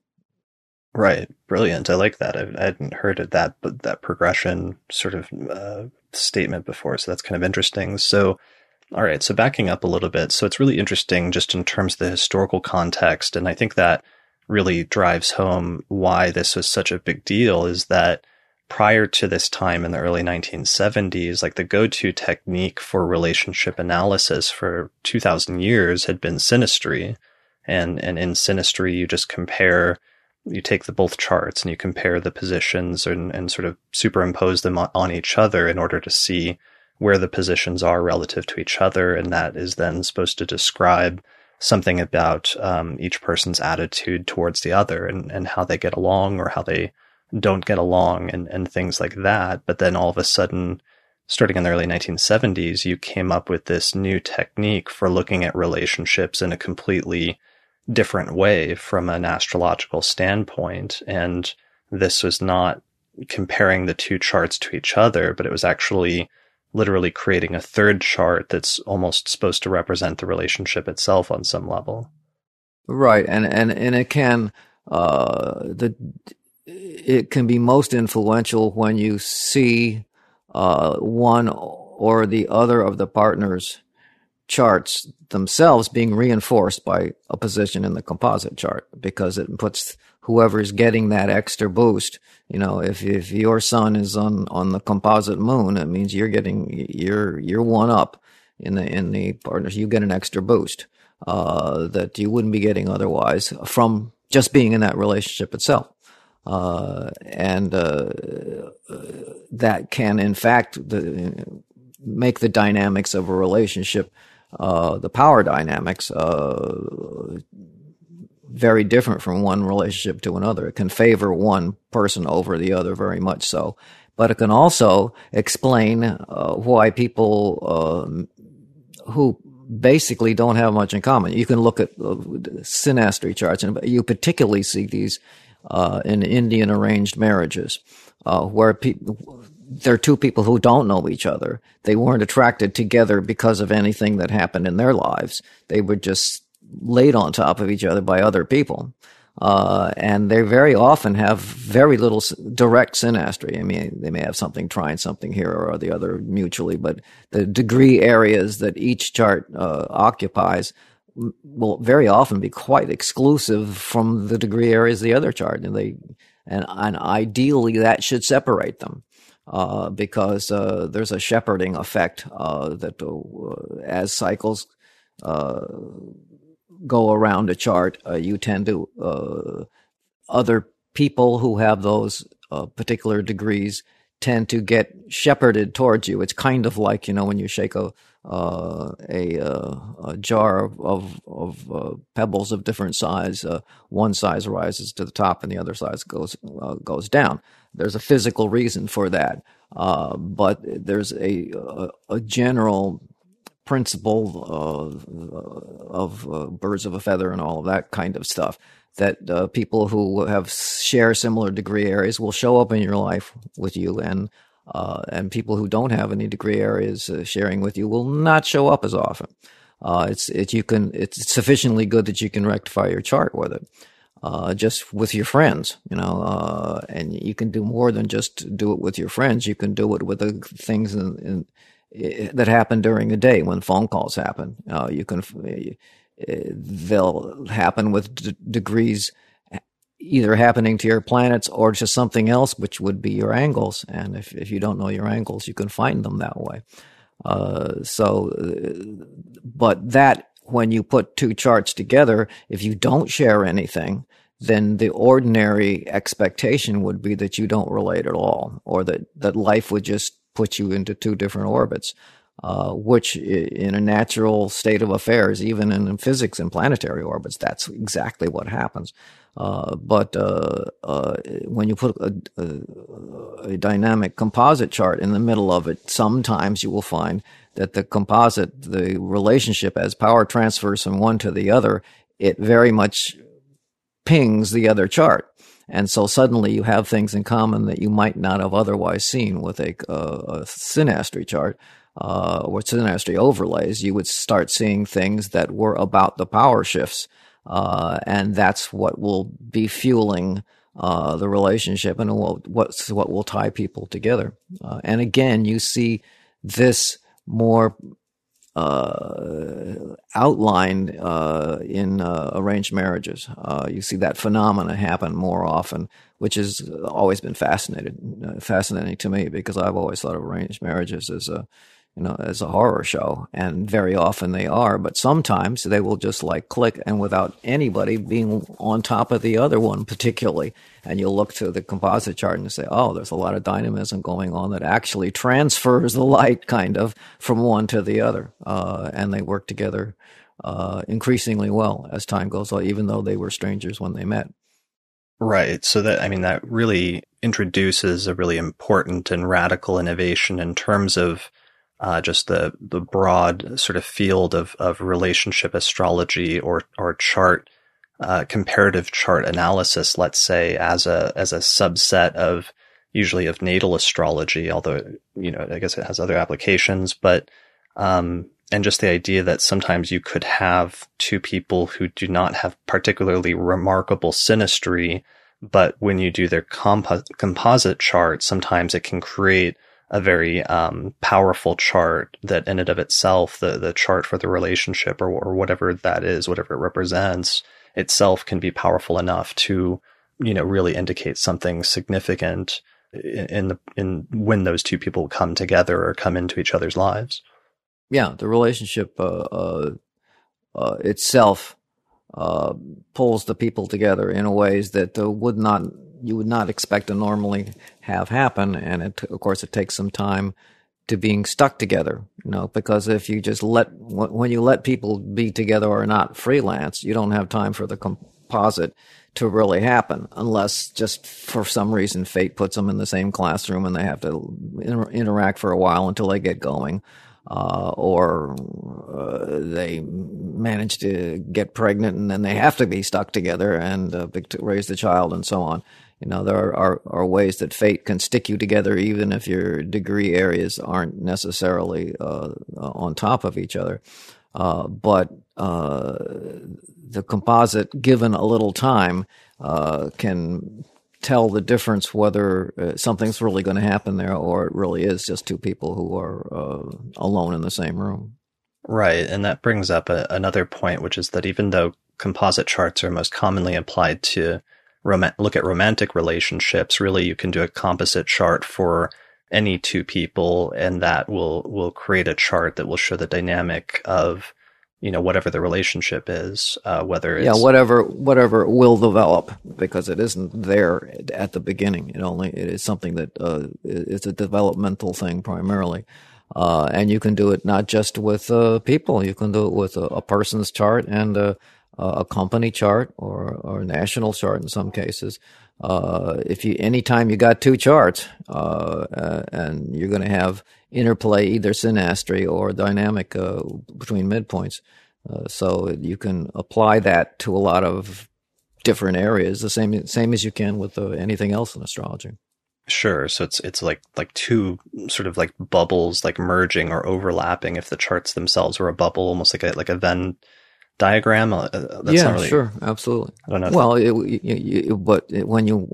Right. Brilliant. I like that. I, I hadn't heard of that, but that progression sort of uh, statement before. So that's kind of interesting. So, all right. So backing up a little bit. So it's really interesting just in terms of the historical context. And I think that really drives home why this was such a big deal, is that prior to this time in the early nineteen seventies, like the go-to technique for relationship analysis for two thousand years had been synastry. And, and in synastry, you just compare, you take the both charts and you compare the positions and, and sort of superimpose them on, on each other in order to see where the positions are relative to each other. And that is then supposed to describe something about um, each person's attitude towards the other, and, and how they get along or how they don't get along, and, and things like that. But then all of a sudden, starting in the early nineteen seventies, you came up with this new technique for looking at relationships in a completely different way from an astrological standpoint. And this was not comparing the two charts to each other, but it was actually literally creating a third chart that's almost supposed to represent the relationship itself on some level. Right. And, and, and it can, uh, the, it can be most influential when you see, uh, one or the other of the partners' charts themselves being reinforced by a position in the composite chart, because it puts whoever's getting that extra boost. You know, if if your sun is on, on the composite moon, it means you're getting you're you're one up in the in the partners. You get an extra boost. uh, that you wouldn't be getting otherwise from just being in that relationship itself. Uh, and uh, that can, in fact, the, make the dynamics of a relationship, uh, the power dynamics, uh, very different from one relationship to another. It can favor one person over the other very much so. But it can also explain uh, why people uh, who basically don't have much in common. You can look at uh, synastry charts, and you particularly see these uh, in Indian arranged marriages, uh, where people, there are two people who don't know each other. They weren't attracted together because of anything that happened in their lives. They were just laid on top of each other by other people. Uh, and they very often have very little direct synastry. I mean, they may have something trying something here or the other mutually, but the degree areas that each chart uh, occupies will very often be quite exclusive from the degree areas of the other chart. And they, and, and ideally that should separate them. Uh, because, uh, there's a shepherding effect, uh, that, uh, as cycles, uh, go around a chart, uh, you tend to, uh, other people who have those uh, particular degrees tend to get shepherded towards you. It's kind of like, you know, when you shake a, uh, a, uh, a jar of, of, of uh, pebbles of different size, uh, one size rises to the top and the other size goes, uh, goes down. There's a physical reason for that. Uh, but there's a, a, a general principle uh, of uh, birds of a feather and all of that kind of stuff, that uh, people who have share similar degree areas will show up in your life with you, and uh, and people who don't have any degree areas uh, sharing with you will not show up as often. Uh, it's it you can it's sufficiently good that you can rectify your chart with it, uh, just with your friends, you know, uh, and you can do more than just do it with your friends. You can do it with the things in, in that happen during the day when phone calls happen. Uh, you can, they'll happen with d- degrees either happening to your planets or to something else, which would be your angles. And if, if you don't know your angles, you can find them that way. Uh, so, but that, when you put two charts together, if you don't share anything, then the ordinary expectation would be that you don't relate at all, or that, that life would just put you into two different orbits, uh, which in a natural state of affairs, even in physics and planetary orbits, that's exactly what happens. Uh, but uh, uh, when you put a, a, a dynamic composite chart in the middle of it, sometimes you will find that the composite, the relationship as power transfers from one to the other, it very much pings the other chart. And so suddenly you have things in common that you might not have otherwise seen with a, uh, a synastry chart, uh, or synastry overlays. You would start seeing things that were about the power shifts. Uh, and that's what will be fueling, uh, the relationship, and what, what's what will tie people together. Uh, and again, you see this more, uh, outlined, uh, in, uh, arranged marriages. Uh, you see that phenomena happen more often, which has always been fascinating, uh, fascinating to me, because I've always thought of arranged marriages as a, you know, as a horror show, and very often they are, but sometimes they will just like click, and without anybody being on top of the other one particularly. And you'll look to the composite chart and say, oh, there's a lot of dynamism going on that actually transfers the light kind of from one to the other. Uh, and they work together, uh, increasingly well as time goes on, even though they were strangers when they met. Right. So that, I mean, that really introduces a really important and radical innovation in terms of Uh, just the, the broad sort of field of, of relationship astrology or, or chart, uh, comparative chart analysis, let's say, as a, as a subset of, usually of natal astrology, although, you know, I guess it has other applications, but, um, and just the idea that sometimes you could have two people who do not have particularly remarkable synastry, but when you do their compo- composite chart, sometimes it can create a very um, powerful chart that in and of itself, the, the chart for the relationship or, or whatever that is, whatever it represents, itself can be powerful enough to, you know, really indicate something significant in, in the in when those two people come together or come into each other's lives. Yeah, the relationship uh, uh, uh, itself uh, pulls the people together in ways that uh, would not you would not expect to normally have happen. And it, of course, it takes some time to being stuck together, you know, because if you just let, when you let people be together or not freelance, you don't have time for the composite to really happen unless just for some reason fate puts them in the same classroom and they have to inter- interact for a while until they get going. Uh, or uh, they manage to get pregnant and then they have to be stuck together and uh, raise the child and so on. You know, there are, are, are ways that fate can stick you together even if your degree areas aren't necessarily uh, on top of each other. Uh, but uh, the composite, given a little time, uh, can tell the difference whether uh, something's really going to happen there or it really is just two people who are uh, alone in the same room. Right. And that brings up a, another point, which is that even though composite charts are most commonly applied to rom- look at romantic relationships, really you can do a composite chart for any two people, and that will, will create a chart that will show the dynamic of, you know, whatever the relationship is, uh, whether it's... Yeah, whatever, whatever will develop, because it isn't there at the beginning. It only, it is something that, uh, it's a developmental thing primarily. Uh, and you can do it not just with, uh, people. You can do it with a, a person's chart and a, a company chart or, or a national chart in some cases. Uh, if you, anytime you got two charts, uh, uh and you're going to have interplay, either synastry or dynamic, uh, between midpoints. Uh, so you can apply that to a lot of different areas, the same, same as you can with uh, anything else in astrology. Sure. So it's, it's like, like two sort of like bubbles, like merging or overlapping. If the charts themselves were a bubble, almost like a, like a Venn diagram. Uh, that's yeah, not really, sure. Absolutely. I don't know. Well, it, it, it, but when you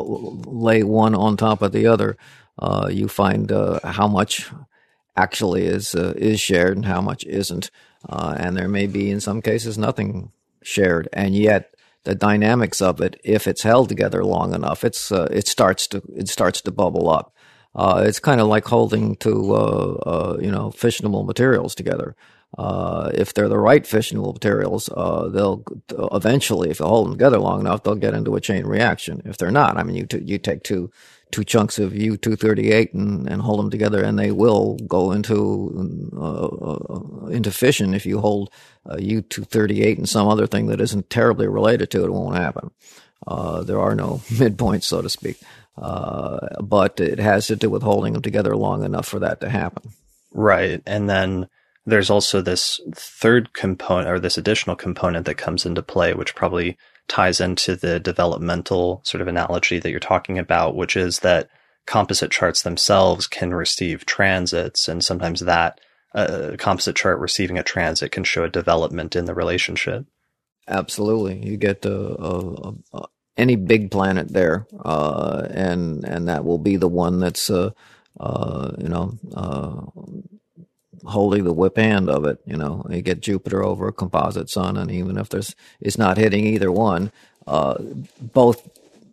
lay one on top of the other, uh, you find, uh, how much actually is, uh, is shared and how much isn't. Uh, and there may be in some cases nothing shared. And yet the dynamics of it, if it's held together long enough, it's, uh, it starts to, it starts to bubble up. Uh, it's kind of like holding two, uh, uh, you know, fissionable materials together. Uh, if they're the right fissionable materials, uh, they'll eventually, if you hold them together long enough, they'll get into a chain reaction. If they're not, I mean, you, t- you take two, two chunks of U two thirty-eight and, and hold them together and they will go into, uh, uh into fission. If you hold uh, U two thirty-eight and some other thing that isn't terribly related to it, it won't happen. Uh, there are no midpoints, so to speak. Uh, but it has to do with holding them together long enough for that to happen. Right. And then there's also this third component or this additional component that comes into play, which probably ties into the developmental sort of analogy that you're talking about, which is that composite charts themselves can receive transits. And sometimes that uh, composite chart receiving a transit can show a development in the relationship. Absolutely. You get uh, uh, uh, any big planet there, uh, and and that will be the one that's, uh, uh, you know, uh, holding the whip hand of it. You know, you get Jupiter over a composite sun, and even if there's it's not hitting either one, uh, both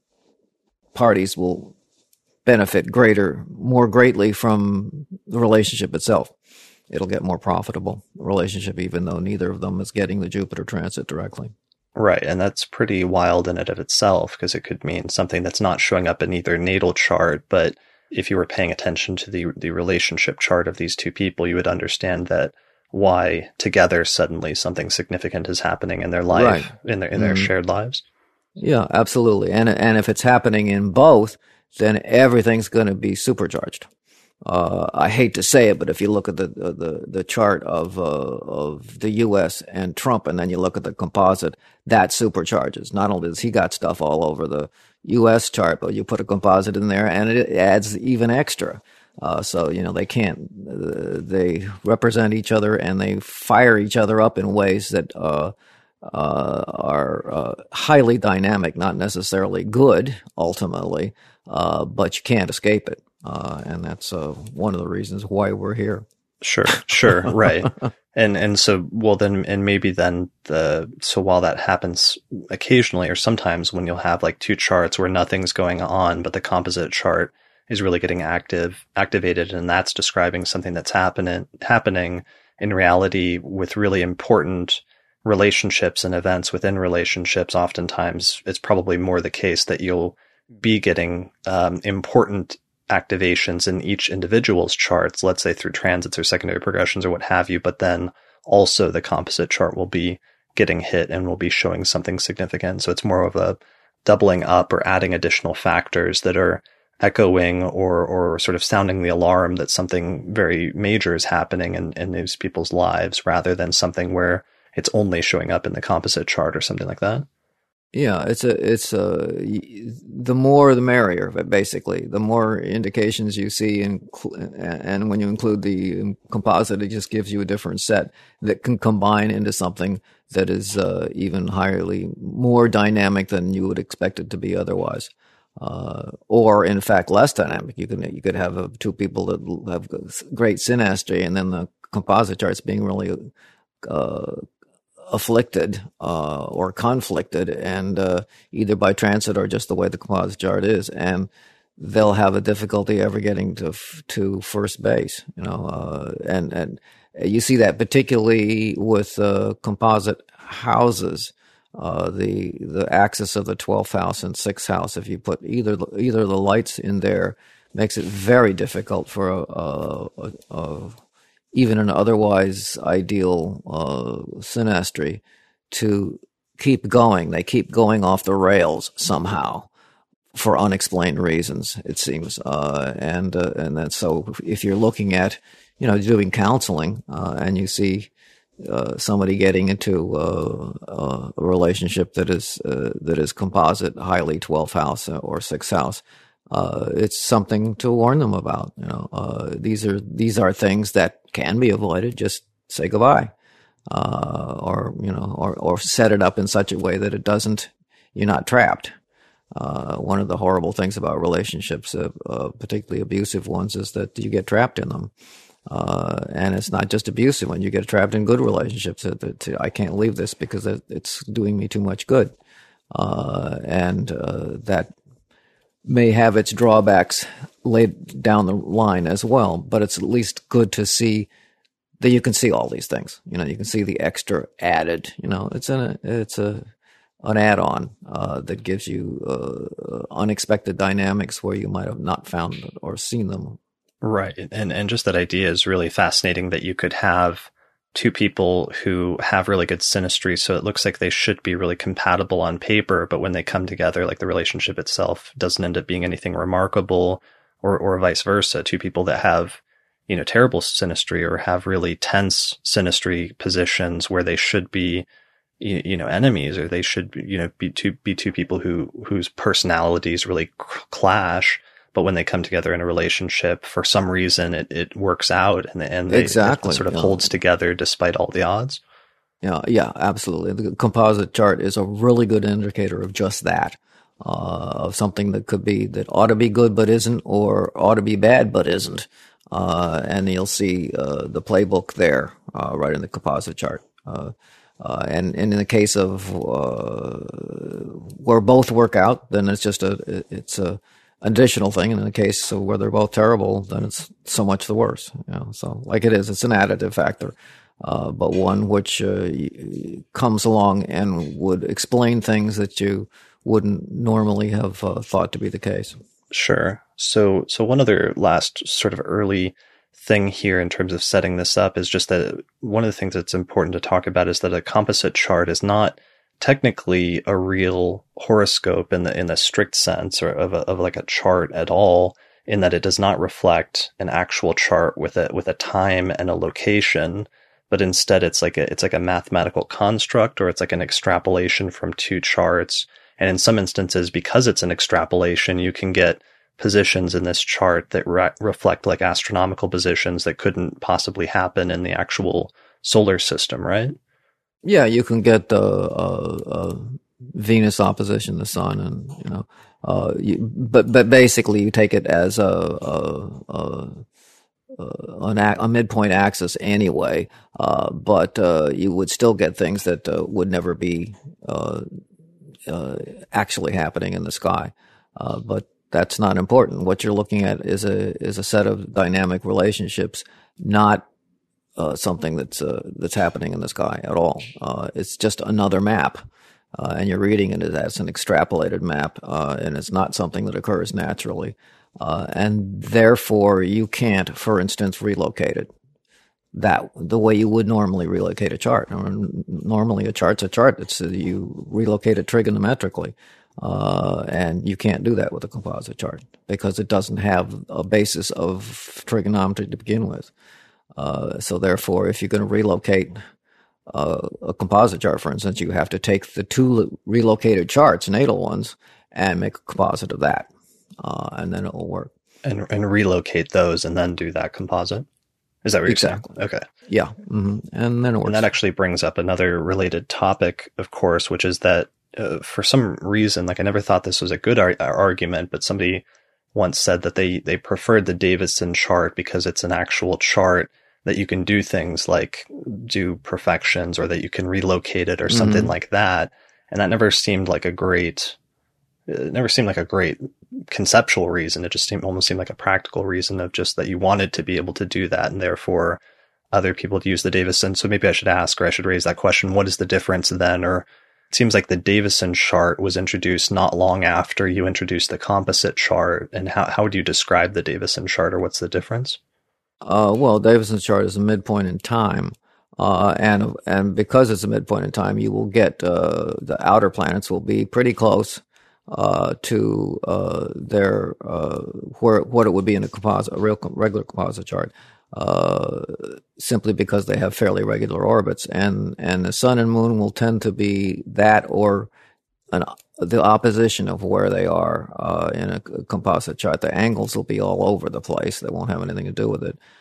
parties will benefit greater, more greatly from the relationship itself. It'll get more profitable, the relationship, even though neither of them is getting the Jupiter transit directly. Right. And that's pretty wild in and of itself, because it could mean something that's not showing up in either natal chart, but if you were paying attention to the the relationship chart of these two people, you would understand that why together suddenly something significant is happening in their life, right. in their in their mm-hmm. shared lives. Yeah, absolutely. And and if it's happening in both, then everything's going to be supercharged. Uh, I hate to say it, but if you look at the the, the chart of uh, of the U S and Trump, and then you look at the composite, that supercharges. Not only does he got stuff all over the U S chart, but you put a composite in there, and it adds even extra. Uh, so you know they can't. Uh, they represent each other, and they fire each other up in ways that uh, uh, are uh, highly dynamic, not necessarily good ultimately, uh, but you can't escape it. Uh, and that's, uh, one of the reasons why we're here. Sure, sure, right. And, and so, well then, and maybe then the, so while that happens occasionally or sometimes when you'll have like two charts where nothing's going on, but the composite chart is really getting active, activated, and that's describing something that's happening, happening in reality with really important relationships and events within relationships, oftentimes it's probably more the case that you'll be getting um, important activations in each individual's charts, let's say through transits or secondary progressions or what have you, but then also the composite chart will be getting hit and will be showing something significant. So it's more of a doubling up or adding additional factors that are echoing or or sort of sounding the alarm that something very major is happening in, in these people's lives, rather than something where it's only showing up in the composite chart or something like that. Yeah, it's a, it's a, the more the merrier, basically. The more indications you see, in, and when you include the composite, it just gives you a different set that can combine into something that is uh, even highly more dynamic than you would expect it to be otherwise. Uh, or in fact, less dynamic. You can, you could have uh, two people that have great synastry, and then the composite charts being really, uh, afflicted uh, or conflicted, and uh, either by transit or just the way the composite chart is, and they'll have a difficulty ever getting to to first base. You know, uh, and and you see that particularly with uh, composite houses, uh, the the axis of the twelfth house and sixth house. If you put either either of the lights in there, makes it very difficult for a, a, a, a even an otherwise ideal uh, synastry to keep going. They keep going off the rails somehow for unexplained reasons, it seems. Uh, and uh, and then so if you're looking at, you know, doing counseling uh, and you see uh, somebody getting into uh, uh, a relationship that is uh, that is composite, highly twelfth house or sixth house, Uh, it's something to warn them about. You know, uh, these are these are things that can be avoided. Just say goodbye, uh, or you know, or or set it up in such a way that it doesn't. You're not trapped. Uh, one of the horrible things about relationships, uh, uh, particularly abusive ones, is that you get trapped in them. Uh, and it's not just abusive when you get trapped in good relationships. That, that I can't leave this because it, it's doing me too much good, uh, and uh, that may have its drawbacks laid down the line as well, but it's at least good to see that you can see all these things. You know, you can see the extra added, you know, it's an, it's a, an add-on, uh, that gives you, uh, unexpected dynamics where you might have not found or seen them. Right. And, and just that idea is really fascinating, that you could have two people who have really good synastry, so it looks like they should be really compatible on paper, but when they come together, like the relationship itself doesn't end up being anything remarkable, or or vice versa. Two people that have, you know, terrible synastry or have really tense synastry positions where they should be, you, you know, enemies, or they should, you know, be two be two people who whose personalities really clash. But when they come together in a relationship, for some reason, it, it works out, and, and they, exactly. it sort of yeah. holds together despite all the odds. Yeah, yeah, absolutely. The composite chart is a really good indicator of just that, uh, of something that could be, that ought to be good but isn't, or ought to be bad but isn't. Uh, and you'll see uh, the playbook there, uh, right in the composite chart. Uh, uh, and, and in the case of uh, where both work out, then it's just a, it's a, additional thing. And in the case of where they're both terrible, then it's so much the worse. You know, so like it is, it's an additive factor, uh, but one which uh, comes along and would explain things that you wouldn't normally have uh, thought to be the case. Sure. So, so one other last sort of early thing here in terms of setting this up is just that one of the things that's important to talk about is that a composite chart is not technically a real horoscope in the in the strict sense, or of a, of like a chart at all, in that it does not reflect an actual chart with a with a time and a location, but instead it's like a it's like a mathematical construct, or it's like an extrapolation from two charts. And in some instances, because it's an extrapolation, you can get positions in this chart that re- reflect like astronomical positions that couldn't possibly happen in the actual solar system, right? Yeah, you can get the uh, uh, Venus opposition the sun, and you know, uh, you, but but basically you take it as a, a, a, a, an a, a midpoint axis anyway. Uh, but uh, you would still get things that uh, would never be uh, uh, actually happening in the sky. Uh, but that's not important. What you're looking at is a is a set of dynamic relationships, not uh, something that's uh, that's happening in the sky at all. Uh, it's just another map, uh, and you're reading it as an extrapolated map, uh, and it's not something that occurs naturally. Uh, and therefore, you can't, for instance, relocate it that the way you would normally relocate a chart. Normally, a chart's a chart. It's uh, you relocate it trigonometrically, uh, and you can't do that with a composite chart because it doesn't have a basis of trigonometry to begin with. Uh, so, therefore, if you're going to relocate uh, a composite chart, for instance, you have to take the two relocated charts, natal ones, and make a composite of that, uh, and then it will work. And and relocate those, and then do that composite. Is that what you're exactly. saying? Okay. Yeah. Mm-hmm. And then it works. And that actually brings up another related topic, of course, which is that uh, for some reason, like I never thought this was a good ar- argument, but somebody once said that they, they preferred the Davidson chart because it's an actual chart that you can do things like do perfections or that you can relocate it or something mm-hmm. like that. And that never seemed like a great, it never seemed like a great conceptual reason. It just seemed almost seemed like a practical reason of just that you wanted to be able to do that, and therefore other people to use the Davison. So maybe I should ask, or I should raise that question: what is the difference then? Or it seems like the Davison chart was introduced not long after you introduced the composite chart. And how how would you describe the Davison chart, or what's the difference? Uh, well, Davison chart is a midpoint in time. Uh, and and because it's a midpoint in time, you will get uh, the outer planets will be pretty close uh, to uh, their uh, where what it would be in a composite, a real regular composite chart, uh, simply because they have fairly regular orbits, and and the sun and moon will tend to be that or an, the opposition of where they are uh, in a composite chart. The angles will be all over the place; they won't have anything to do with it.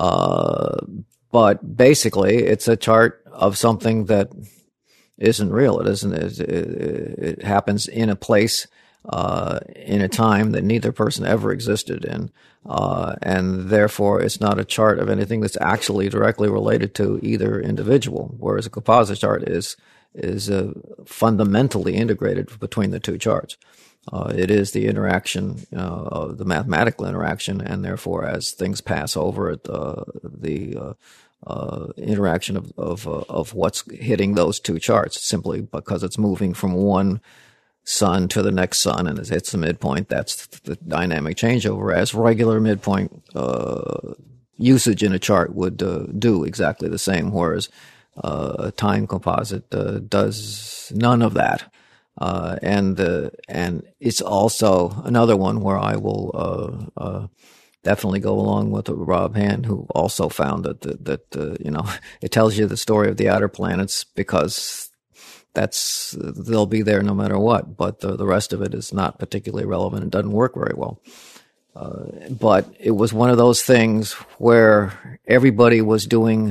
Uh, But basically, it's a chart of something that isn't real. It isn't. It, it happens in a place, uh, in a time that neither person ever existed in, uh, and therefore, it's not a chart of anything that's actually directly related to either individual. Whereas a composite chart is is uh, fundamentally integrated between the two charts. Uh, it is the interaction, uh, of the mathematical interaction, and therefore, as things pass over it, uh, the uh, uh, interaction of of, uh, of what's hitting those two charts, simply because it's moving from one sun to the next sun, and it hits the midpoint. That's the dynamic changeover, as regular midpoint uh, usage in a chart would uh, do exactly the same. Whereas uh, a time composite uh, does none of that. Uh, and, uh, and it's also another one where I will, uh, uh, definitely go along with Rob Hand, who also found that, that, that uh, you know, it tells you the story of the outer planets because that's, they'll be there no matter what, but the, the rest of it is not particularly relevant and doesn't work very well. Uh, but it was one of those things where everybody was doing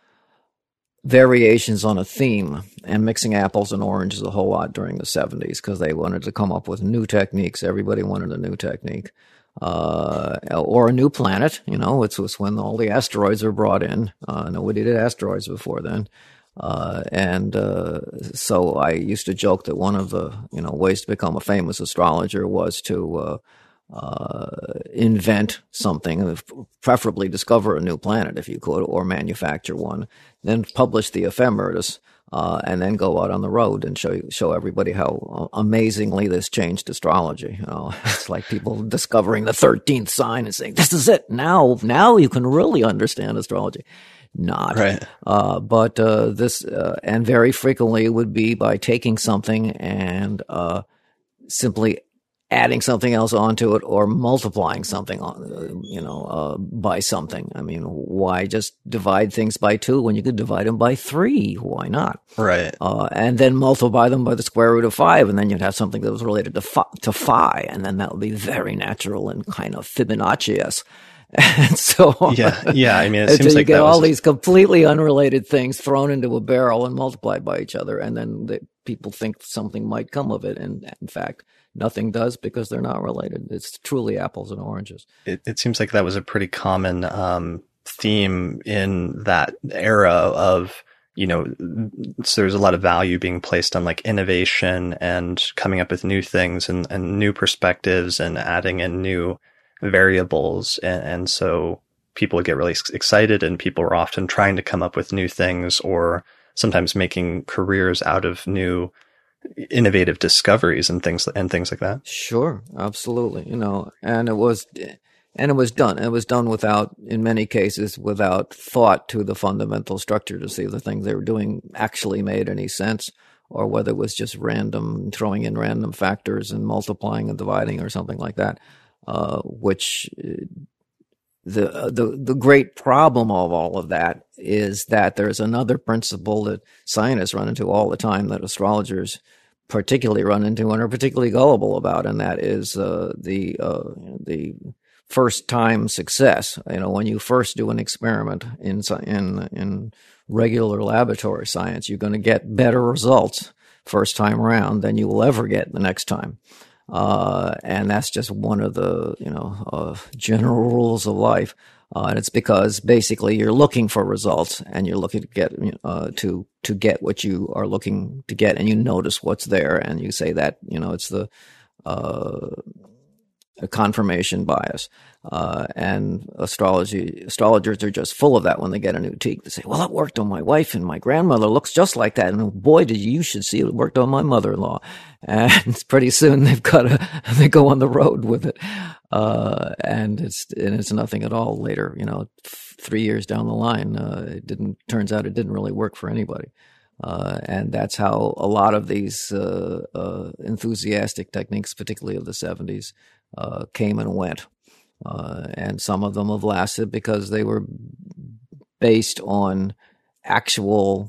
variations on a theme and mixing apples and oranges a whole lot during the seventies because they wanted to come up with new techniques. Everybody wanted a new technique, uh, or a new planet. You know, it was when all the asteroids were brought in. Uh, nobody did asteroids before then. Uh, and, uh, so I used to joke that one of the, you know, ways to become a famous astrologer was to, uh, uh, invent something, preferably discover a new planet if you could, or manufacture one, then publish the ephemeris, uh, and then go out on the road and show show everybody how amazingly this changed astrology. You know, it's like people discovering the thirteenth sign and saying, "This is it. Now, now you can really understand astrology." Not, right. Uh, but uh, this, uh, and very frequently it would be by taking something and uh, simply adding something else onto it or multiplying something on, you know, uh, by something. I mean, why just divide things by two when you could divide them by three? Why not? Right. Uh, and then multiply them by the square root of five, and then you'd have something that was related to phi, to phi, and then that would be very natural and kind of Fibonacci-esque. And so, yeah, yeah. I mean, it so seems you like get that all was... these completely unrelated things thrown into a barrel and multiplied by each other, and then the, people think something might come of it, and in fact, nothing does because they're not related. It's truly apples and oranges. It, it seems like that was a pretty common um, theme in that era of, you know, so there's a lot of value being placed on like innovation and coming up with new things and, and new perspectives and adding in new variables. And, and so people would get really excited, and people were often trying to come up with new things, or sometimes making careers out of new innovative discoveries and things and things like that. Sure, absolutely. You know, and it was and it was done. It was done without, in many cases, without thought to the fundamental structure to see if the things they were doing actually made any sense, or whether it was just random, throwing in random factors and multiplying and dividing or something like that. Uh, which the the the great problem of all of that is that there's another principle that scientists run into all the time, that astrologers particularly run into and are particularly gullible about, and that is uh, the uh, the first time success. You know, when you first do an experiment in in in regular laboratory science, you're going to get better results first time around than you will ever get the next time. Uh, and that's just one of the, you know, uh, general rules of life. Uh, and it's because basically you're looking for results, and you're looking to get, uh, to, to get what you are looking to get, and you notice what's there, and you say that, you know, it's the, uh, a confirmation bias. Uh, and astrology, astrologers are just full of that when they get a new teak. They say, well, it worked on my wife, and my grandmother looks just like that. And boy, did you, you should see it worked on my mother-in-law. And pretty soon they've got to, they go on the road with it. Uh, and it's, and it's nothing at all later, you know, three years down the line. Uh, it didn't, turns out it didn't really work for anybody. Uh, and that's how a lot of these, uh, uh, enthusiastic techniques, particularly of the seventies, uh, came and went. Uh, and some of them have lasted because they were based on actual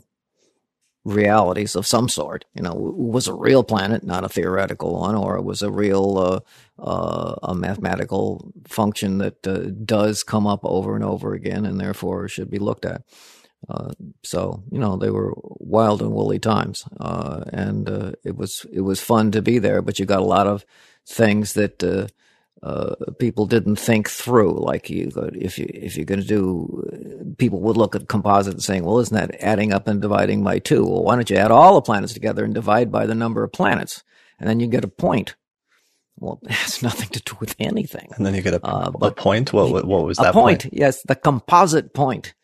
realities of some sort. You know, it was a real planet, not a theoretical one, or it was a real, uh, uh, a mathematical function that uh, does come up over and over again, and therefore should be looked at. Uh, so, you know, they were wild and woolly times, uh, and uh, it was it was fun to be there. But you got a lot of things that uh, uh, people didn't think through. Like you, if you if you're going to do, people would look at composite and saying, "Well, isn't that adding up and dividing by two? Well, why don't you add all the planets together and divide by the number of planets, and then you get a point." Well, it has nothing to do with anything. And then you get a, uh, a point. What, what what was that a point? point? Yes, the composite point.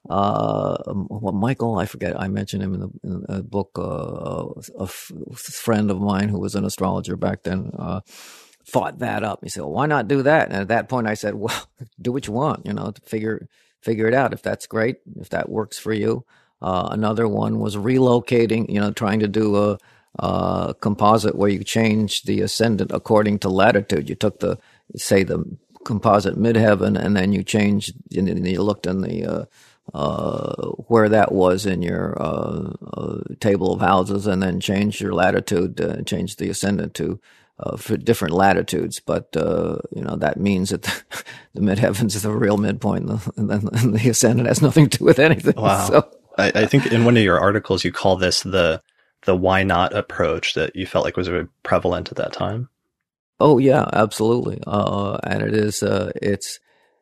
Uh, well, Michael, I forget, I mentioned him in, the, in a book, uh, a f- friend of mine who was an astrologer back then, uh, thought that up. He said, well, why not do that? And at that point I said, well, do what you want, you know, to figure, figure it out. If that's great, if that works for you. Uh, another one was relocating, you know, trying to do a, a composite where you change the ascendant according to latitude. You took the, say the composite midheaven, and then you changed, and you looked in the, uh, uh, where that was in your uh, uh, table of houses, and then change your latitude, uh, change the ascendant to uh, for different latitudes. But uh, you know, that means that the, the midheavens is the real midpoint, and the, and then and the ascendant has nothing to do with anything. Wow. So, I, I think in one of your articles you call this the the why not approach that you felt like was very prevalent at that time. Oh yeah, absolutely. Uh, and it is. Uh, it's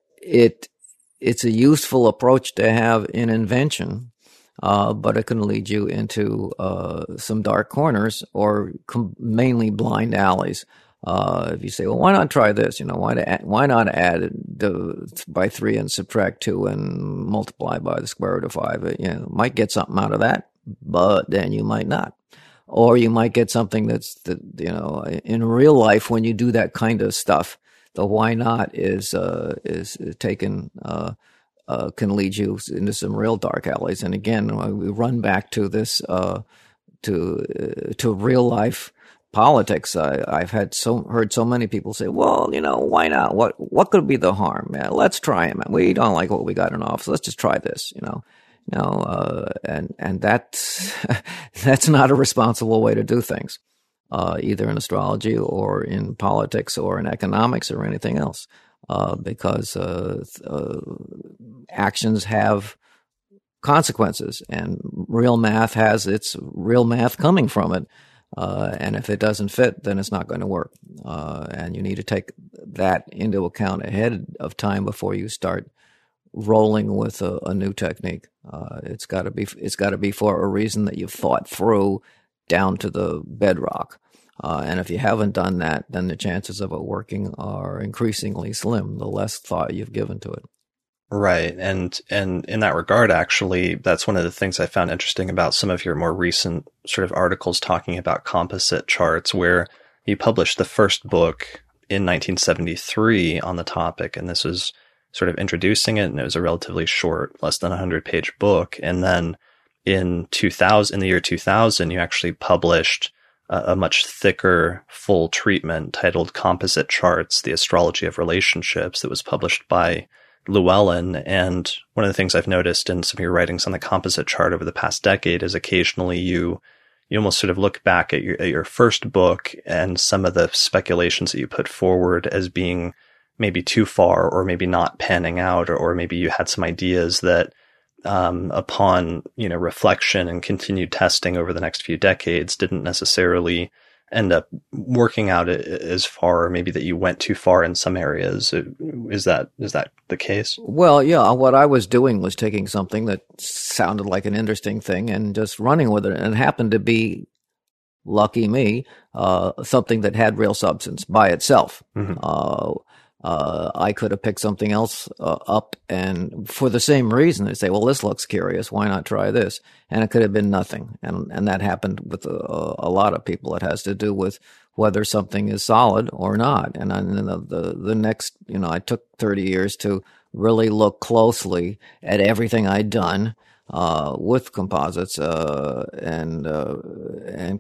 it. It's a useful approach to have in invention, uh, but it can lead you into uh, some dark corners, or com- mainly blind alleys. Uh, if you say, well, why not try this? You know, why, to add, why not add the, by three and subtract two and multiply by the square root of five? You know, might get something out of that, but then you might not. Or you might get something that's, that, you know, in real life, when you do that kind of stuff, the why not is uh, is taken uh, uh, can lead you into some real dark alleys. And again, we run back to this uh, to uh, to real life politics. I, I've had so heard so many people say, "Well, you know, why not? What what could be the harm? Yeah, let's try it. Man. We don't like what we got in office. Let's just try this." You know. You know, uh, and and that's that's not a responsible way to do things. Uh, either in astrology or in politics or in economics or anything else, uh, because uh, uh, actions have consequences, and real math has its real math coming from it. Uh, and if it doesn't fit, then it's not going to work. Uh, and you need to take that into account ahead of time before you start rolling with a, a new technique. Uh, it's got to be it's got to be for a reason that you've thought through down to the bedrock. Uh, and if you haven't done that, then the chances of it working are increasingly slim, the less thought you've given to it. Right. And and in that regard, actually, that's one of the things I found interesting about some of your more recent sort of articles talking about composite charts, where you published the first book in nineteen seventy-three on the topic, and this was sort of introducing it, and it was a relatively short, less than one hundred page book. And then in two thousand, in the year two thousand, you actually published a, a much thicker, full treatment titled Composite Charts, The Astrology of Relationships, that was published by Llewellyn. And one of the things I've noticed in some of your writings on the composite chart over the past decade is occasionally you you almost sort of look back at your at your first book and some of the speculations that you put forward as being maybe too far, or maybe not panning out, or, or maybe you had some ideas that um, upon, you know, reflection and continued testing over the next few decades didn't necessarily end up working out as far, or maybe that you went too far in some areas. Is that is that the case? Well, yeah, what I was doing was taking something that sounded like an interesting thing and just running with it, and it happened to be, lucky me, uh, something that had real substance by itself. Mm-hmm. Uh, uh, I could have picked something else uh, up, and for the same reason, they say, well, this looks curious, why not try this? And it could have been nothing. And and that happened with a, a lot of people. It has to do with whether something is solid or not. And then the, the, the next, you know, I took thirty years to really look closely at everything I'd done uh, with composites uh, and uh, and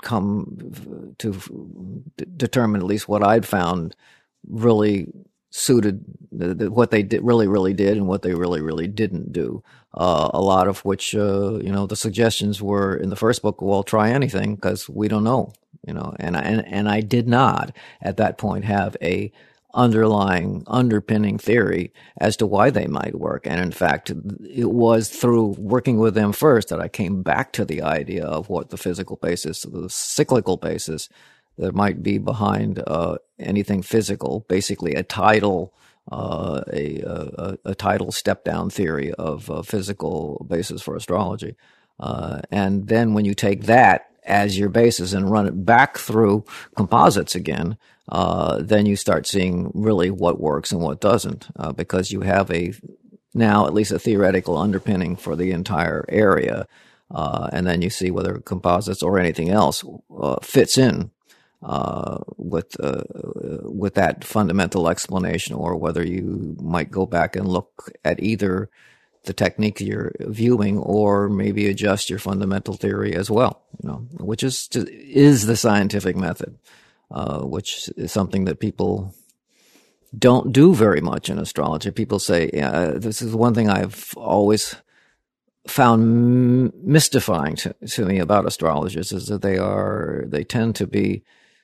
come to d- determine at least what I'd found really suited the, the, what they did, really, really did, and what they really, really didn't do. Uh, a lot of which, uh, you know, the suggestions were in the first book, well, try anything because we don't know, you know, and I, and, and I did not at that point have a underlying, underpinning theory as to why they might work. And in fact, it was through working with them first that I came back to the idea of what the physical basis, the cyclical basis that might be behind uh, anything physical, basically a tidal, uh, a, a, a tidal step-down theory of a physical basis for astrology. Uh, and then when you take that as your basis and run it back through composites again, uh, then you start seeing really what works and what doesn't, uh, because you have a now at least a theoretical underpinning for the entire area. Uh, and then you see whether composites or anything else uh, fits in Uh, with uh, with that fundamental explanation, or whether you might go back and look at either the technique you're viewing, or maybe adjust your fundamental theory as well. You know, which is is the scientific method, uh, which is something that people don't do very much in astrology. People say, uh, this is one thing I've always found m- mystifying to, to me about astrologers, is that they are they tend to be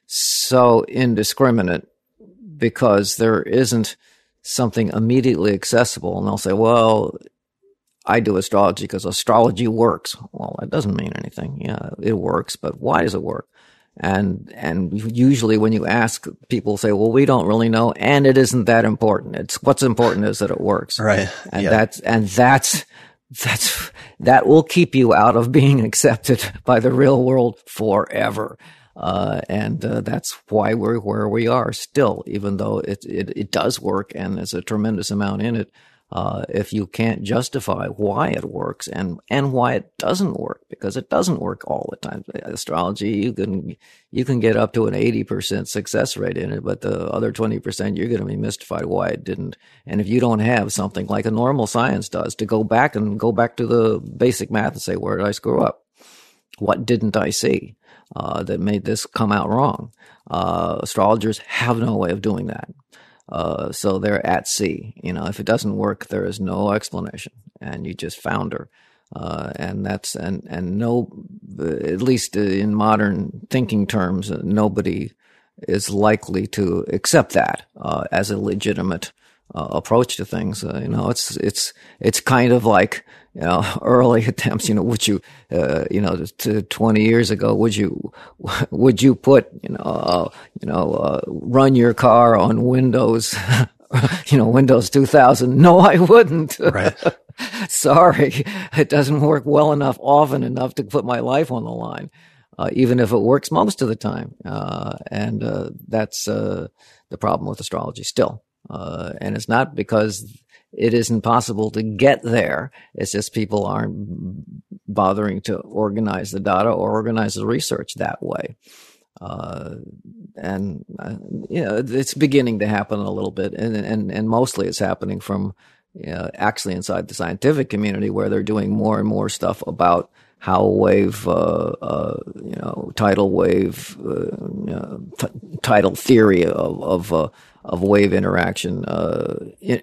so indiscriminate because there isn't something immediately accessible. And they'll say, well, I do astrology because astrology works. Well, that doesn't mean anything. Yeah, it works, but why does it work? And and usually when you ask, people say, well, we don't really know, and it isn't that important. It's what's important is that it works. Right. And yeah. that's and that's that's that will keep you out of being accepted by the real world forever. Uh, and uh, that's why we're where we are still, even though it, it, it does work and there's a tremendous amount in it. Uh, if you can't justify why it works and, and why it doesn't work, because it doesn't work all the time. Astrology, you can, you can get up to an eighty percent success rate in it, but the other twenty percent, you're going to be mystified why it didn't. And if you don't have something like a normal science does to go back and go back to the basic math and say, where did I screw up? What didn't I see? Uh, that made this come out wrong. Uh, astrologers have no way of doing that. Uh, so they're at sea. You know, if it doesn't work, there is no explanation, and you just founder. Uh, and that's, and, and no, at least in modern thinking terms, uh, nobody is likely to accept that, uh, as a legitimate, uh, approach to things. Uh, you know, it's, it's, it's kind of like, you know, early attempts, you know, would you, uh, you know, to twenty years ago, would you, would you put, you know, uh, you know, uh, run your car on Windows, you know, Windows two thousand? No, I wouldn't. Right. Sorry. It doesn't work well enough, often enough to put my life on the line, uh, even if it works most of the time. Uh, and, uh, that's, uh, the problem with astrology still. Uh, and it's not because it isn't possible to get there. It's just people aren't bothering to organize the data or organize the research that way. Uh, and, uh, you know, it's beginning to happen a little bit. And, and, and mostly it's happening from, you know, actually inside the scientific community, where they're doing more and more stuff about how wave, uh, uh, you know, tidal wave, uh, you know, t- tidal theory of, of, uh, of wave interaction, uh, it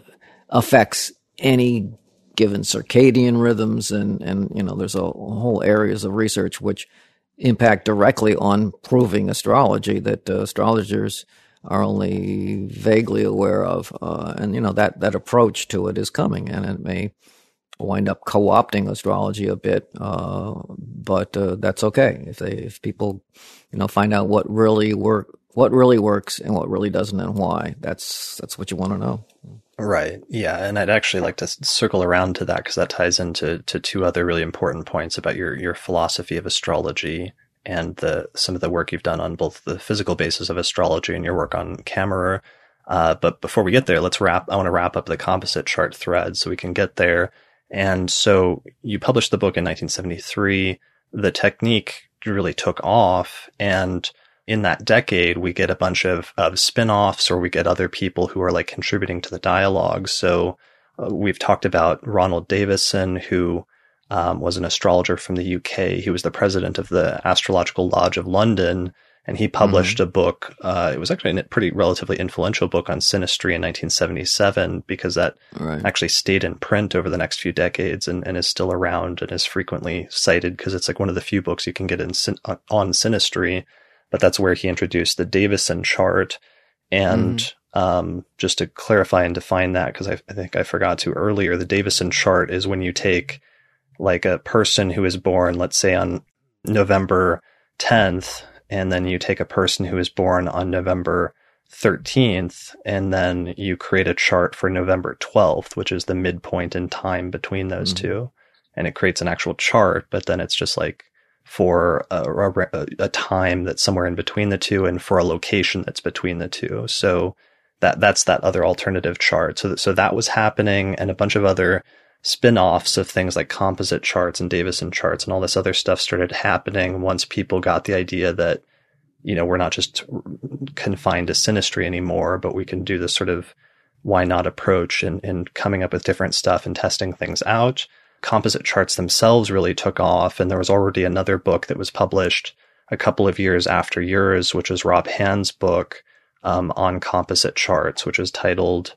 affects any given circadian rhythms. And, and, you know, there's a whole areas of research which impact directly on proving astrology that uh, astrologers are only vaguely aware of. Uh, and, you know, that, that approach to it is coming, and it may wind up co-opting astrology a bit. Uh, but, uh, that's okay. If they, if people, you know, find out what really work, what really works and what really doesn't and why, that's, that's what you want to know. Right. Yeah. And I'd actually like to circle around to that, because that ties into to two other really important points about your, your philosophy of astrology and the, some of the work you've done on both the physical basis of astrology and your work on Camera. Uh, but before we get there, let's wrap, I want to wrap up the composite chart thread so we can get there. And so you published the book in nineteen seventy-three. The technique really took off, and in that decade, we get a bunch of, of spin-offs, or we get other people who are like contributing to the dialogue. So uh, we've talked about Ronald Davison, who um, was an astrologer from the U K. He was the president of the Astrological Lodge of London, and he published mm-hmm. a book. Uh, it was actually a pretty relatively influential book on synastry in nineteen seventy-seven, because that right. actually stayed in print over the next few decades, and, and is still around and is frequently cited, because it's like one of the few books you can get in on synastry. But that's where he introduced the Davison chart. And mm. um, just to clarify and define that, because I, I think I forgot to earlier, the Davison chart is when you take like a person who is born, let's say on November tenth, and then you take a person who is born on November thirteenth, and then you create a chart for November twelfth, which is the midpoint in time between those mm. two. And it creates an actual chart, but then it's just like for a, a, a time that's somewhere in between the two, and for a location that's between the two. So that that's that other alternative chart. So that, so that was happening, and a bunch of other spin-offs of things like composite charts and Davison charts and all this other stuff started happening once people got the idea that, you know, we're not just confined to synastry anymore, but we can do this sort of why not approach, and, and coming up with different stuff and testing things out. Composite charts themselves really took off, and there was already another book that was published a couple of years after yours, which was Rob Hand's book um, on composite charts, which was titled,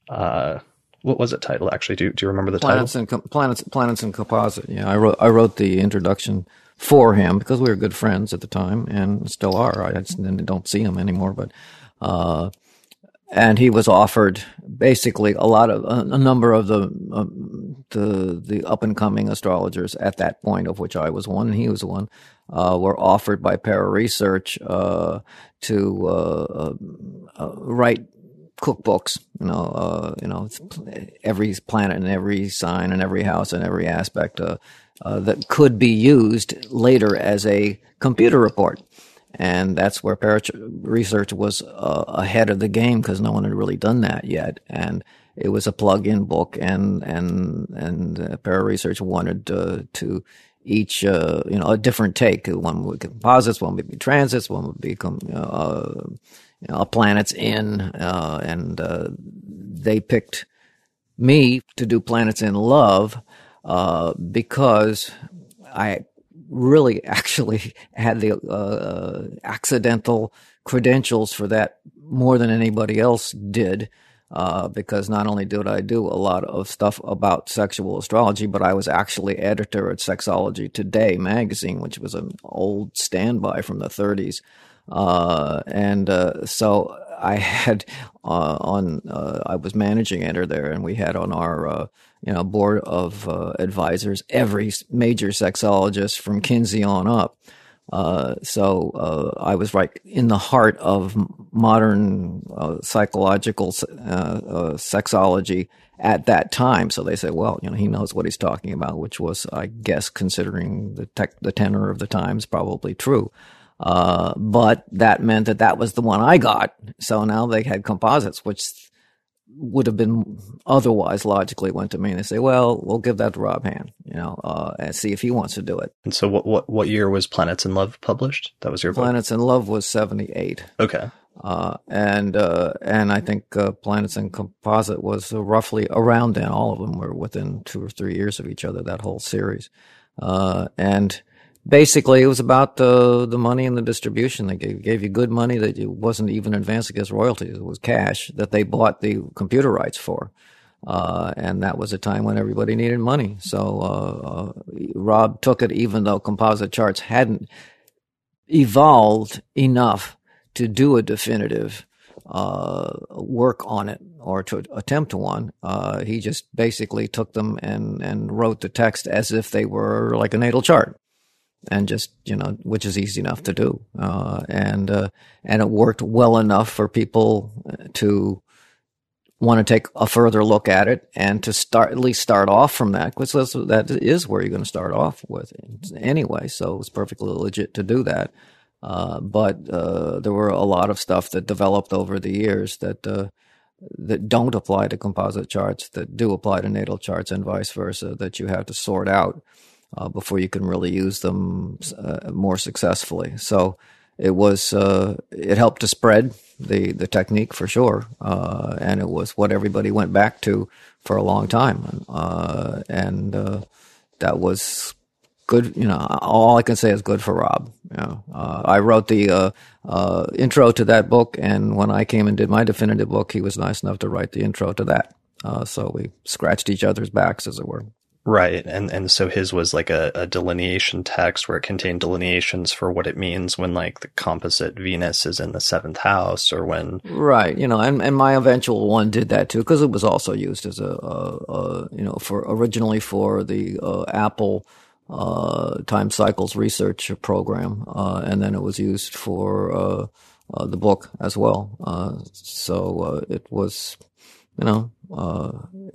uh, what was it titled actually? Do, do you remember the planets title? And com- planets, planets and Composite. Yeah, I wrote I wrote the introduction for him because we were good friends at the time, and still are. I just don't see him anymore, but. Uh, And he was offered basically a lot of a, a number of the uh, the the up and coming astrologers at that point, of which I was one and he was one, uh, were offered by Para Research uh, to uh, uh, write cookbooks. You know, uh, you know, every planet and every sign and every house and every aspect uh, uh, that could be used later as a computer report. And that's where Para Research was uh, ahead of the game, because no one had really done that yet. And it was a plug-in book, and and and uh, Para Research wanted uh, to each uh, you know a different take. One would be composites, one would be transits, one would be uh, you know, a planets in, uh, and uh, they picked me to do planets in love uh, because I. really actually had the uh, accidental credentials for that more than anybody else did, uh, because not only did I do a lot of stuff about sexual astrology, but I was actually editor at Sexology Today magazine, which was an old standby from the thirties. Uh, and uh, so I had uh, on, uh, I was managing editor there, and we had on our uh, you know, board of uh, advisors every major sexologist from Kinsey on up. Uh, so uh, I was right in the heart of modern uh, psychological uh, uh, sexology at that time. So they said, well, you know, he knows what he's talking about, which was, I guess, considering the tech, the tenor of the times, probably true. Uh, but that meant that that was the one I got. So now they had composites, which would have been otherwise logically went to me and they say, well, we'll give that to Rob Hand, you know, uh, and see if he wants to do it. And so what, what, what year was Planets in Love published? That was your book? Planets in Love was seventy-eight. Okay. Uh, and, uh, and I think, uh, Planets in Composite was uh, roughly around then. All of them were within two or three years of each other, that whole series. Uh, and basically it was about the, the money and the distribution. They gave, gave you good money that it wasn't even advanced against royalties. It was cash that they bought the computer rights for. Uh, and that was a time when everybody needed money. So, uh, uh, Rob took it even though composite charts hadn't evolved enough to do a definitive uh, work on it or to attempt one. Uh, he just basically took them and, and wrote the text as if they were like a natal chart, and just, you know, which is easy enough to do. Uh, and uh, and it worked well enough for people to want to take a further look at it and to start at least start off from that, because that is where you're going to start off with anyway. So it's perfectly legit to do that. Uh, but, uh, there were a lot of stuff that developed over the years that, uh, that don't apply to composite charts, that do apply to natal charts and vice versa, that you have to sort out, uh, before you can really use them, uh, more successfully. So it was, uh, it helped to spread the, the technique for sure. Uh, and it was what everybody went back to for a long time. Uh, and, uh, that was good, you know, all I can say is good for Rob. You know, uh, I wrote the uh, uh, intro to that book, and when I came and did my definitive book, he was nice enough to write the intro to that. Uh, so we scratched each other's backs, as it were. Right. And and so his was like a, a delineation text where it contained delineations for what it means when like the composite Venus is in the seventh house, or when. Right. You know, and, and my eventual one did that too, because it was also used as a, a, a, you know, for originally for the uh, Apple uh, time cycles research program. Uh, and then it was used for, uh, uh, the book as well. Uh, so, uh, it was, you know, uh,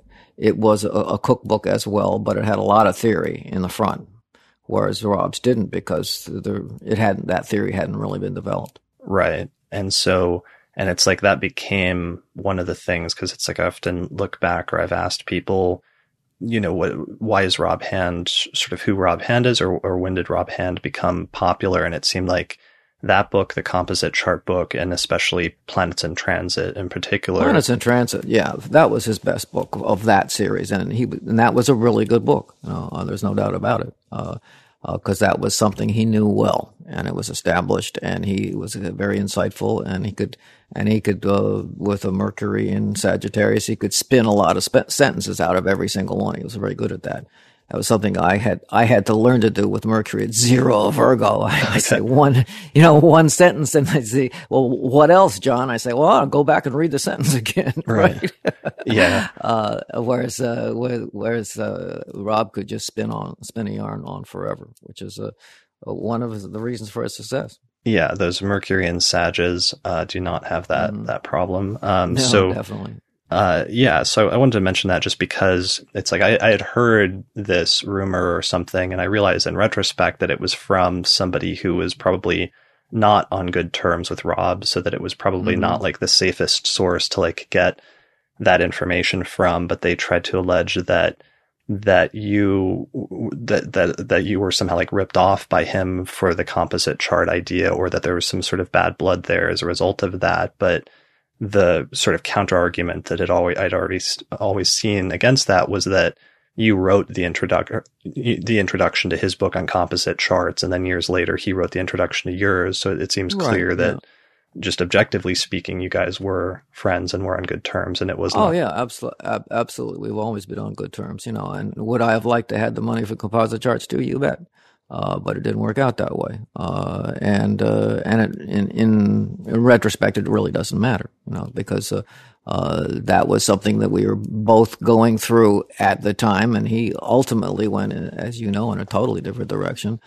it was a, a cookbook as well, but it had a lot of theory in the front, whereas Rob's didn't, because there, it hadn't, that theory hadn't really been developed. Right. And so, and it's like that became one of the things, because it's like I often look back, or I've asked people, you know, what, why is Rob Hand sort of who Rob Hand is, or, or when did Rob Hand become popular? And it seemed like that book, the composite chart book, and especially Planets in Transit in particular. Planets in Transit, yeah, that was his best book of that series, and he and that was a really good book. You know, uh, there's no doubt about it, because uh, uh, that was something he knew well, and it was established, and he was very insightful, and he could and he could uh, with a Mercury in Sagittarius, he could spin a lot of spe- sentences out of every single one. He was very good at that. That was something I had, I had to learn to do with Mercury at zero Virgo. I, I say one, you know, one sentence, and I say, well, what else, John? I say, well, I'll go back and read the sentence again. Right. right? Yeah. Uh, whereas, uh, whereas, uh, Rob could just spin on, spin a yarn on forever, which is, uh, one of the reasons for his success. Yeah. Those Mercury and Sages, uh, do not have that, mm. that problem. Um, no, so definitely. Uh, yeah, so I wanted to mention that just because it's like I, I had heard this rumor or something, and I realized in retrospect that it was from somebody who was probably not on good terms with Rob, so that it was probably mm-hmm. not like the safest source to like get that information from, but they tried to allege that that you that that that you were somehow like ripped off by him for the composite chart idea, or that there was some sort of bad blood there as a result of that. But the sort of counter argument that it always, I'd already always seen against that was that you wrote the introduction, the introduction to his book on composite charts, and then years later he wrote the introduction to yours. So it seems right, clear that, yeah. just objectively speaking, you guys were friends and were on good terms, and it wasn't. Oh yeah, absolutely, absolutely. We've always been on good terms, you know. And would I have liked to have the money for composite charts too? You bet. Uh, but it didn't work out that way. Uh, and, uh, and it, in, in, in retrospect, it really doesn't matter, you know, because, uh, uh, that was something that we were both going through at the time. And he ultimately went, in, as you know, in a totally different direction,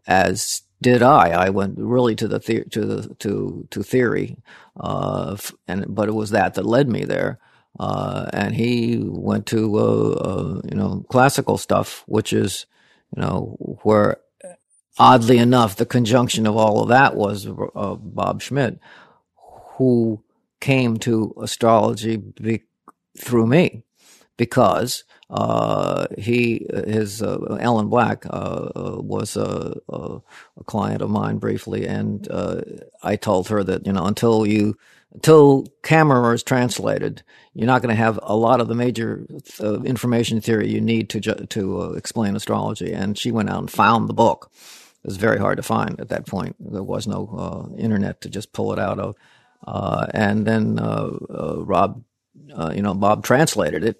as did I. I went really to the, the to the, to, to theory. Uh, and, but it was that that led me there. Uh, and he went to, uh, uh, you know, classical stuff, which is, you know, where, oddly enough, the conjunction of all of that was uh, Bob Schmidt, who came to astrology be- through me, because uh, he, his uh, Ellen Black uh, was a, a, a client of mine briefly, and uh, I told her that, you know, until you until camera is translated, you're not going to have a lot of the major uh, information theory you need to ju- to uh, explain astrology. And she went out and found the book. It was very hard to find at that point. There was no uh, internet to just pull it out of. Uh, and then uh, uh, Rob, uh, you know, Bob translated it.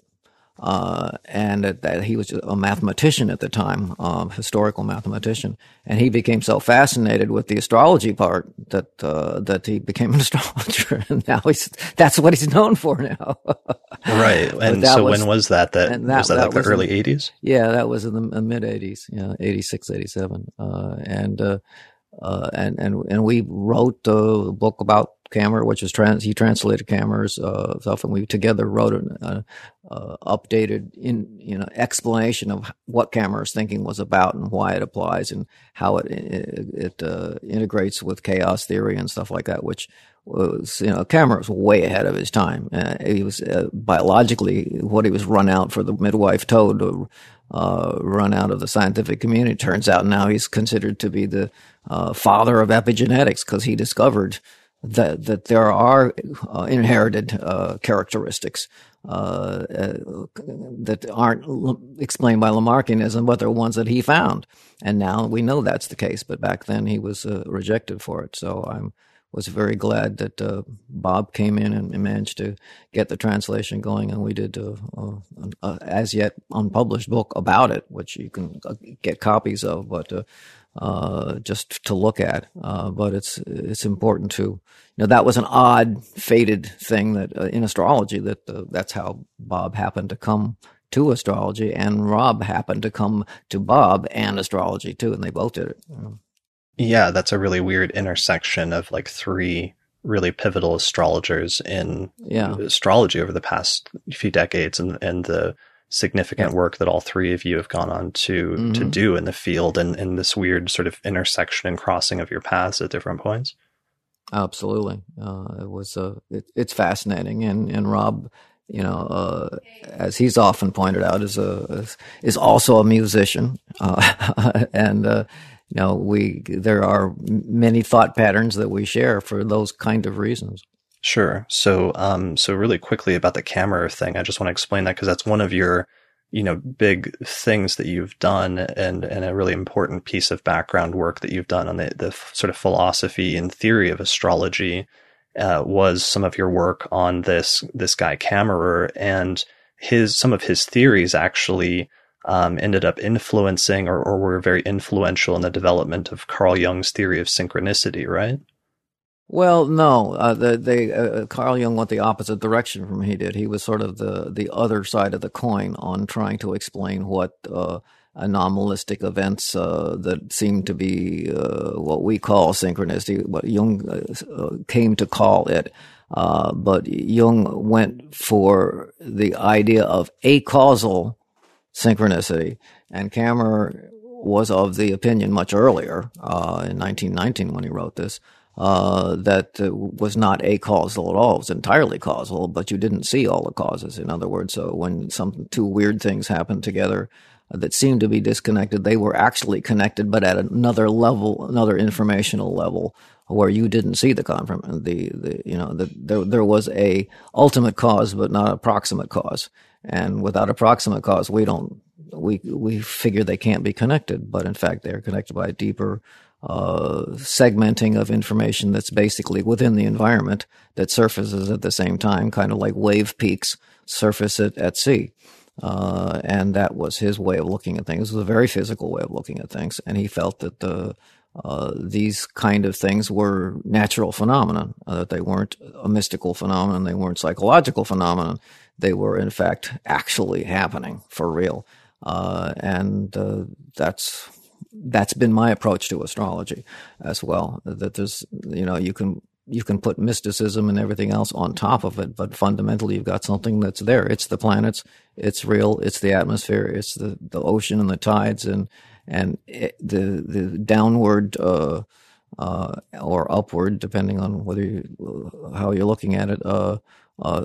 Uh, and that, that he was a mathematician at the time, um, historical mathematician, and he became so fascinated with the astrology part that uh, that he became an astrologer, and now he's that's what he's known for now. Right, and so was, when was that? That, that was that, that like was the early eighties? Yeah, that was in the mid eighties, yeah, eighty-six, eighty-seven, uh, and uh, uh, and and and we wrote a book about camera, which was trans. He translated cameras uh, stuff, and we together wrote an uh, uh, updated in you know explanation of what Kammerer's thinking was about and why it applies and how it it, it uh, integrates with chaos theory and stuff like that. Which was you know Kammerer was way ahead of his time. Uh, he was uh, biologically what he was run out for the midwife toad to uh, run out of the scientific community. Turns out now he's considered to be the uh, father of epigenetics because he discovered that that there are uh, inherited uh, characteristics uh, uh, that aren't l- explained by Lamarckianism, but they're ones that he found. And now we know that's the case, but back then he was uh, rejected for it. So I was very glad that uh, Bob came in and managed to get the translation going, and we did a, a, a as yet unpublished book about it, which you can get copies of, but uh, Uh, just to look at, uh, but it's it's important to, you know, that was an odd, fated thing that uh, in astrology that uh, that's how Bob happened to come to astrology, and Rob happened to come to Bob and astrology too, and they both did it. You know. Yeah, that's a really weird intersection of like three really pivotal astrologers in yeah. astrology over the past few decades, and and the significant work that all three of you have gone on to mm-hmm. to do in the field, and, and this weird sort of intersection and crossing of your paths at different points. Absolutely. Uh, it was, uh, it, it's fascinating. And, and Rob, you know, uh, as he's often pointed out, is a, is, is also a musician. Uh, and, uh, you know, we, there are many thought patterns that we share for those kind of reasons. Sure. So, um, so really quickly about the Kammerer thing, I just want to explain that because that's one of your, you know, big things that you've done, and, and a really important piece of background work that you've done on the, the sort of philosophy and theory of astrology, uh, was some of your work on this, this guy Kammerer, and his, some of his theories actually, um, ended up influencing or, or were very influential in the development of Carl Jung's theory of synchronicity, right? Well, no, uh, the, they, uh, Carl Jung went the opposite direction from he did. He was sort of the, the other side of the coin on trying to explain what, uh, anomalistic events, uh, that seem to be, uh, what we call synchronicity, what Jung uh, came to call it. Uh, but Jung went for the idea of acausal synchronicity, and Kammerer was of the opinion much earlier, uh, in nineteen nineteen when he wrote this, Uh, that uh, was not acausal at all. It was entirely causal, but you didn't see all the causes. In other words, so when some two weird things happened together uh, that seemed to be disconnected, they were actually connected, but at another level, another informational level, where you didn't see the confirm. The, the you know, the, there there was a ultimate cause, but not a proximate cause. And without a proximate cause, we don't we we figure they can't be connected, but in fact, they're connected by a deeper uh, segmenting of information that's basically within the environment that surfaces at the same time, kind of like wave peaks surface it at sea. Uh, and that was his way of looking at things. It was a very physical way of looking at things. And he felt that the, uh, these kind of things were natural phenomena, uh, that they weren't a mystical phenomenon. They weren't psychological phenomenon. They were, in fact, actually happening for real. Uh, and, uh, that's, that's been my approach to astrology as well. That there's, you know, you can, you can put mysticism and everything else on top of it, but fundamentally you've got something that's there. It's the planets, it's real, it's the atmosphere, it's the, the ocean and the tides and, and it, the, the downward, uh, uh, or upward, depending on whether you, how you're looking at it, uh, uh,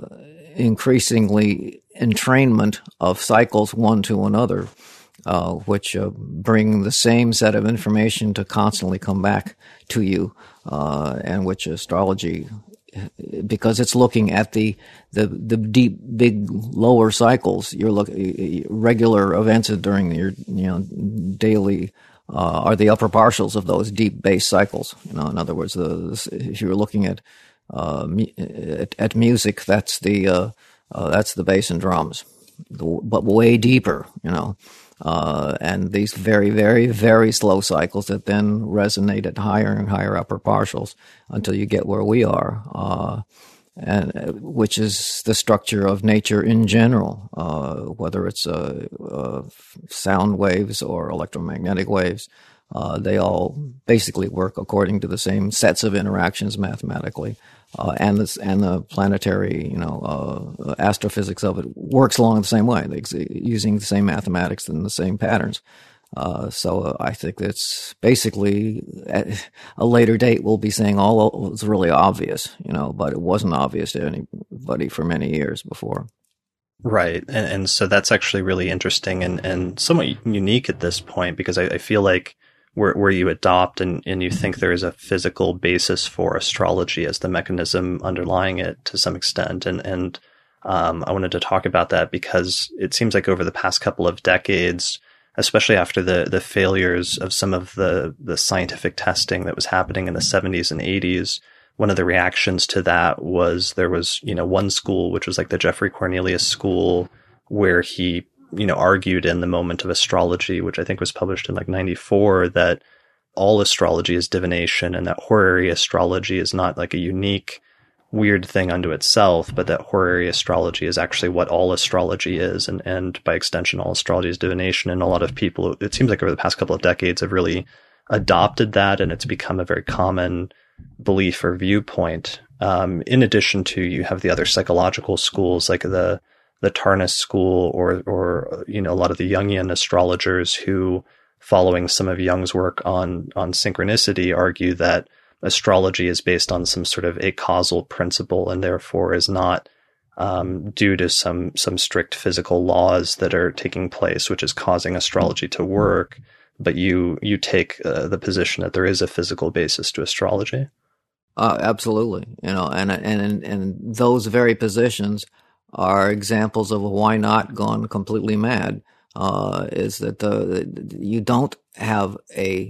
increasingly entrainment of cycles one to another, uh, which uh, bring the same set of information to constantly come back to you, uh, and which astrology, because it's looking at the the the deep, big, lower cycles. You're looking regular events during your you know daily uh, are the upper partials of those deep base cycles. You know, in other words, the, if you were looking at uh, at, at music, that's the uh, uh, that's the bass and drums, but way deeper. You know. Uh, and these very, very, very slow cycles that then resonate at higher and higher upper partials until you get where we are, uh, and uh, which is the structure of nature in general, uh, whether it's uh, uh, sound waves or electromagnetic waves. Uh, they all basically work according to the same sets of interactions mathematically, uh, and this and the planetary, you know, uh, astrophysics of it works along the same way, they, using the same mathematics and the same patterns. Uh, so uh, I think it's basically at a later date we'll be saying all it's really obvious, you know, but it wasn't obvious to anybody for many years before. Right. And, and so that's actually really interesting and, and somewhat unique at this point, because I, I feel like where, where you adopt and, and you think there is a physical basis for astrology as the mechanism underlying it to some extent. And, and um, I wanted to talk about that because it seems like over the past couple of decades, especially after the, the failures of some of the, the scientific testing that was happening in the seventies and eighties, one of the reactions to that was there was, you know, one school, which was like the Jeffrey Cornelius school, where he, you know, argued in The Moment of Astrology, which I think was published in like ninety-four, that all astrology is divination and that horary astrology is not like a unique, weird thing unto itself, but that horary astrology is actually what all astrology is. And, and by extension, all astrology is divination. And a lot of people, it seems like over the past couple of decades, have really adopted that. And it's become a very common belief or viewpoint. Um, in addition to, you have the other psychological schools like the the Tarnas school, or or you know a lot of the Jungian astrologers who, following some of Jung's work on on synchronicity, argue that astrology is based on some sort of a causal principle and therefore is not um, due to some some strict physical laws that are taking place, which is causing astrology to work. But you you take uh, the position that there is a physical basis to astrology. Uh, absolutely, you know, and and and those very positions are examples of a why not gone completely mad. Uh, is that the you don't have a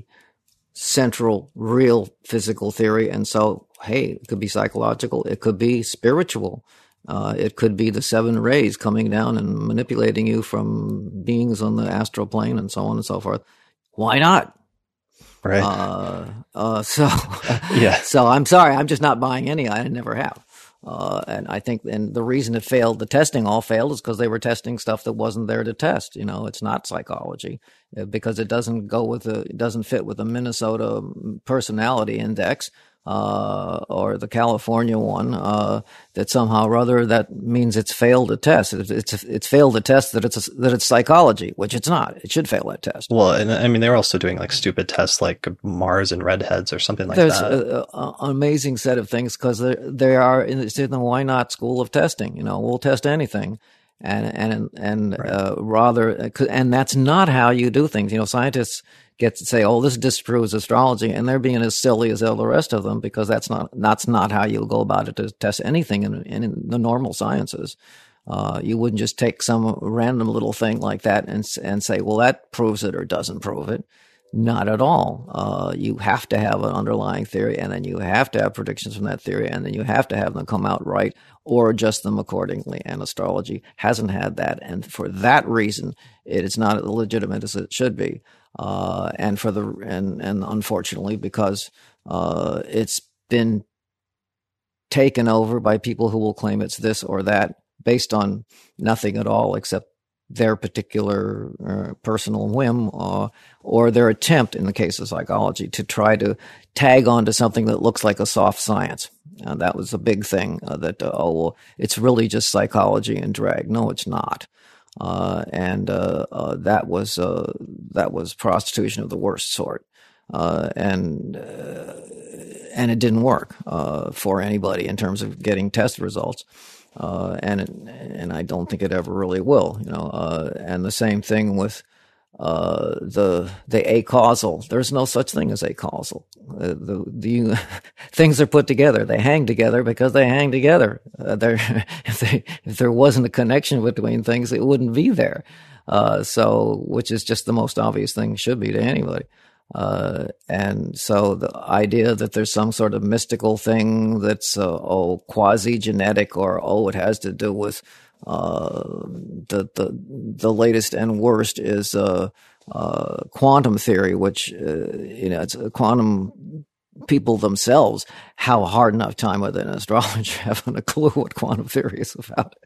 central, real physical theory, and so hey, it could be psychological, it could be spiritual. Uh, it could be the seven rays coming down and manipulating you from beings on the astral plane and so on and so forth. Why not? Right. Uh, uh, so, yeah. So I'm sorry, I'm just not buying any. I never have. Uh, and I think, and the reason it failed, the testing all failed, is because they were testing stuff that wasn't there to test. You know, it's not psychology because it doesn't go with the, it doesn't fit with the Minnesota personality index. Uh, or the California one, uh, that somehow or other that means it's failed a test. It's, it's, it's failed a test that it's, a, that it's psychology, which it's not. It should fail that test. Well, and I mean, they're also doing like stupid tests like Mars and redheads or something like There's that. There's an amazing set of things because they are in, it's in the why not school of testing. You know, we'll test anything. And, and, and, right. uh, rather, and that's not how you do things. You know, scientists get to say, oh, this disproves astrology, and they're being as silly as all the rest of them because that's not, that's not how you go about it to test anything in, in the normal sciences. Uh, you wouldn't just take some random little thing like that and, and say, well, that proves it or doesn't prove it. Not at all. Uh, you have to have an underlying theory, and then you have to have predictions from that theory, and then you have to have them come out right or adjust them accordingly. And astrology hasn't had that. And for that reason, it is not as legitimate as it should be. Uh, and for the, and, and unfortunately, because, uh, it's been taken over by people who will claim it's this or that based on nothing at all except their particular uh, personal whim, uh, or their attempt, in the case of psychology, to try to tag onto something that looks like a soft science. And that was a big thing, uh, that, uh, oh, well, it's really just psychology and drag. No, it's not. Uh, and, uh, uh, that was, uh, that was prostitution of the worst sort. Uh, and, uh, and it didn't work, uh, for anybody in terms of getting test results. uh, and it, and I don't think it ever really will. You know, uh, and the same thing with uh, the the acausal. There's no such thing as acausal. Uh, the the things are put together. They hang together because they hang together. Uh, there, if they if there wasn't a connection between things, it wouldn't be there. Uh, so, which is just the most obvious thing should be to anybody. Uh, and so the idea that there's some sort of mystical thing that's, uh, oh, quasi-genetic, or, oh, it has to do with, uh, the, the, the latest and worst is, uh, uh, quantum theory, which, uh, you know, it's quantum people themselves have a hard enough time with an astrologer having a clue what quantum theory is about.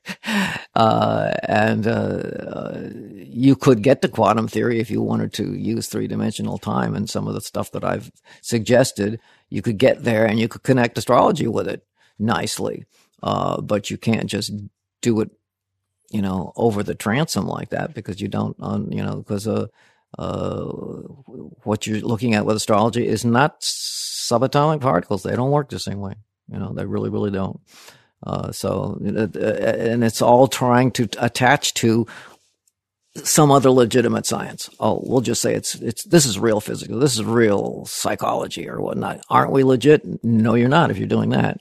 Uh, and, uh, uh, you could get to quantum theory if you wanted to use three-dimensional time, and some of the stuff that I've suggested, you could get there and you could connect astrology with it nicely. Uh, but you can't just do it, you know, over the transom like that, because you don't, um, you know, because, uh, uh, what you're looking at with astrology is not subatomic particles. They don't work the same way. You know, they really, really don't. Uh, so, and it's all trying to attach to some other legitimate science. Oh, we'll just say it's, it's, this is real physics. This is real psychology or whatnot. Aren't we legit? No, you're not if you're doing that.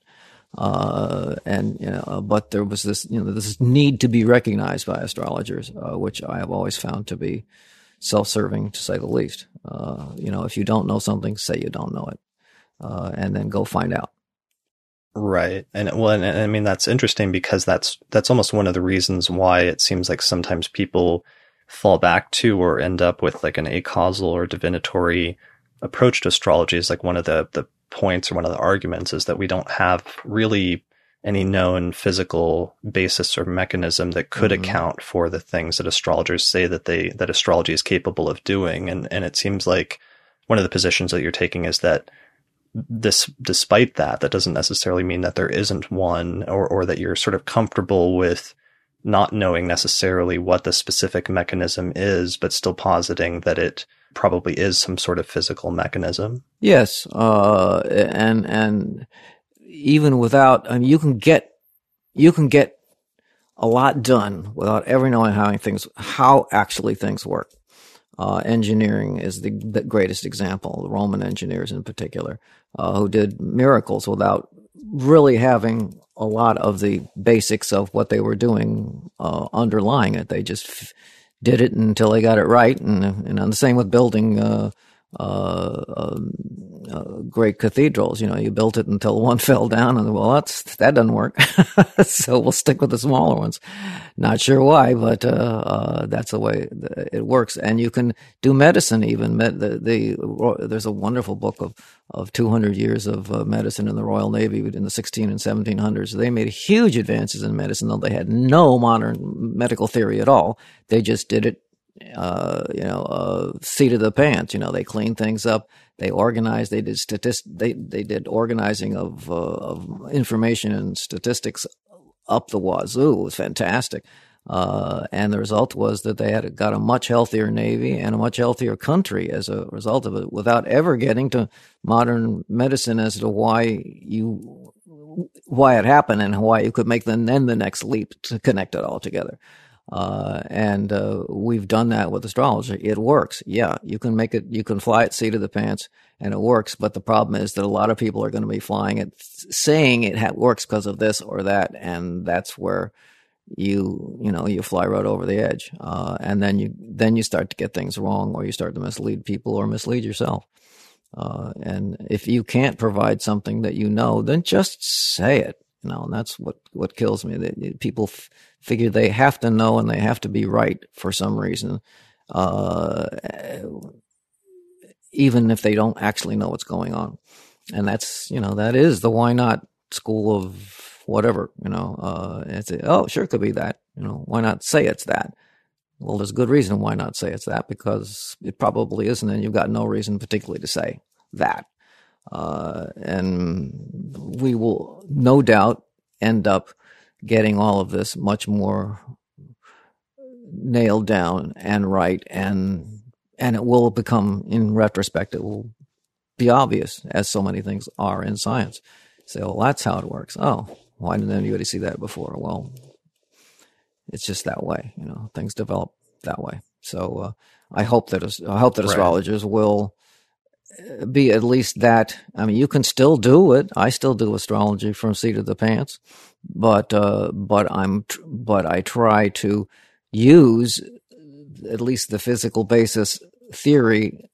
Uh, and, you know, but there was this, you know, this need to be recognized by astrologers, uh, which I have always found to be self-serving, to say the least. Uh, you know, if you don't know something, say you don't know it, uh, and then go find out. Right. And well, and, and I mean, that's interesting, because that's, that's almost one of the reasons why it seems like sometimes people fall back to or end up with like an acausal or divinatory approach to astrology. Is like one of the, the points or one of the arguments is that we don't have really any known physical basis or mechanism that could mm-hmm. account for the things that astrologers say that they, that astrology is capable of doing. And, and it seems like one of the positions that you're taking is that this, despite that, that doesn't necessarily mean that there isn't one, or, or that you're sort of comfortable with not knowing necessarily what the specific mechanism is, but still positing that it probably is some sort of physical mechanism. Yes. Uh, and, and even without, I mean, you can get, you can get a lot done without ever knowing how things, how actually things work. Uh, engineering is the, the greatest example, the Roman engineers in particular, uh, who did miracles without really having a lot of the basics of what they were doing uh, underlying it. They just f- did it until they got it right. And, and the same with building uh, uh, um, uh, great cathedrals. You know, you built it until one fell down, and well, that's that doesn't work. So we'll stick with the smaller ones. Not sure why, but uh, uh, that's the way it works. And you can do medicine even. Med- the, the there's a wonderful book of of two hundred years of uh, medicine in the Royal Navy in the sixteen and seventeen hundreds. They made huge advances in medicine, though they had no modern medical theory at all. They just did it, uh, you know, uh, seat of the pants. You know, they cleaned things up. They organized. They did statist. They they did organizing of uh, of information and statistics up the wazoo. It was fantastic. Uh, and the result was that they had got a much healthier Navy and a much healthier country as a result of it, without ever getting to modern medicine as to why you, why it happened and why you could make the, then the next leap to connect it all together. Uh, and, uh, we've done that with astrology. It works. Yeah. You can make it, you can fly it seat of the pants and it works. But the problem is that a lot of people are going to be flying it, saying it ha- works because of this or that. And that's where you, you know, you fly right over the edge. Uh, and then you, then you start to get things wrong, or you start to mislead people or mislead yourself. Uh, and if you can't provide something that you know, then just say it. You know, and that's what, what kills me. That people f- figure they have to know and they have to be right for some reason, uh, even if they don't actually know what's going on. And that's, you know, that is the why not school of whatever, you know, uh, it's, oh, sure, it could be that, you know, why not say it's that? Well, there's good reason why not say it's that, because it probably isn't, and you've got no reason particularly to say that. Uh, and we will no doubt end up getting all of this much more nailed down and right. And, and it will become, in retrospect, it will be obvious, as so many things are in science. Say, well, that's how it works. Oh, Why didn't anybody see that before? Well, it's just that way. You know, things develop that way. So uh, I hope that I hope that Right. astrologers will be at least that. I mean, you can still do it. I still do astrology from seat of the pants, but uh, but I'm but I try to use at least the physical basis theory,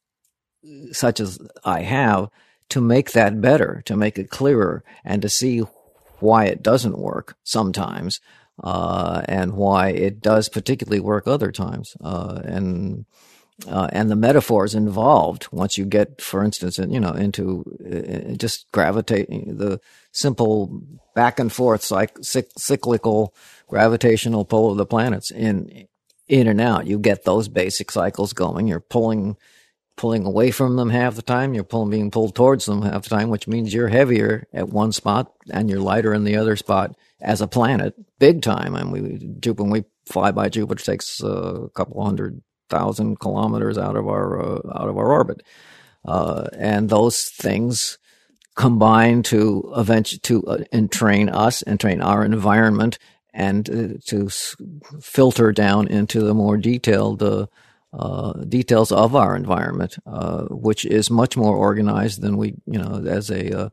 such as I have, to make that better, to make it clearer, and to see why it doesn't work sometimes, uh, and why it does particularly work other times, uh, and uh, and the metaphors involved. Once you get, for instance, you know, into uh, just gravitating, the simple back and forth cyc- cyclical gravitational pull of the planets in in and out, you get those basic cycles going. You're pulling. pulling away from them half the time, you're pulling, being pulled towards them half the time, which means you're heavier at one spot and you're lighter in the other spot as a planet, big time. And we, when we fly by Jupiter, it takes uh, a couple hundred thousand kilometers out of our uh, out of our orbit, uh, and those things combine to eventually to uh, entrain us, entrain our environment, and uh, to s- filter down into the more detailed. Uh, Uh, details of our environment, uh, which is much more organized than we, you know, as a uh,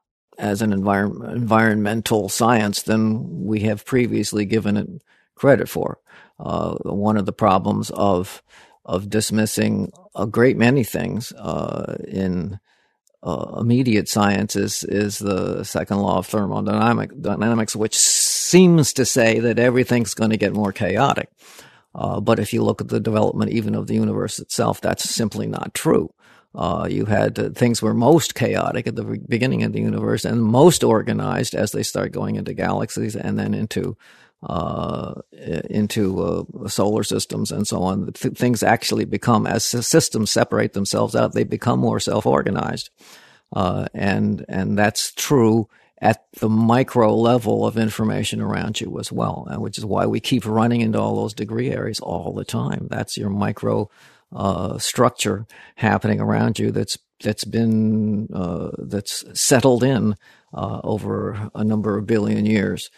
as an envir- environmental science than we have previously given it credit for. Uh, one of the problems of of dismissing a great many things uh, in uh, immediate science is is the second law of thermodynamic dynamics, which seems to say that everything's going to get more chaotic. Uh, but if you look at the development even of the universe itself, that's simply not true. Uh, you had uh, things were most chaotic at the beginning of the universe and most organized as they start going into galaxies and then into uh, into uh, solar systems and so on. Th- things actually become, as systems separate themselves out, they become more self-organized, uh, and and that's true at the micro level of information around you as well, which is why we keep running into all those degree areas all the time. That's your micro uh, structure happening around you that's that's been uh, that's settled in uh, over a number of billion years,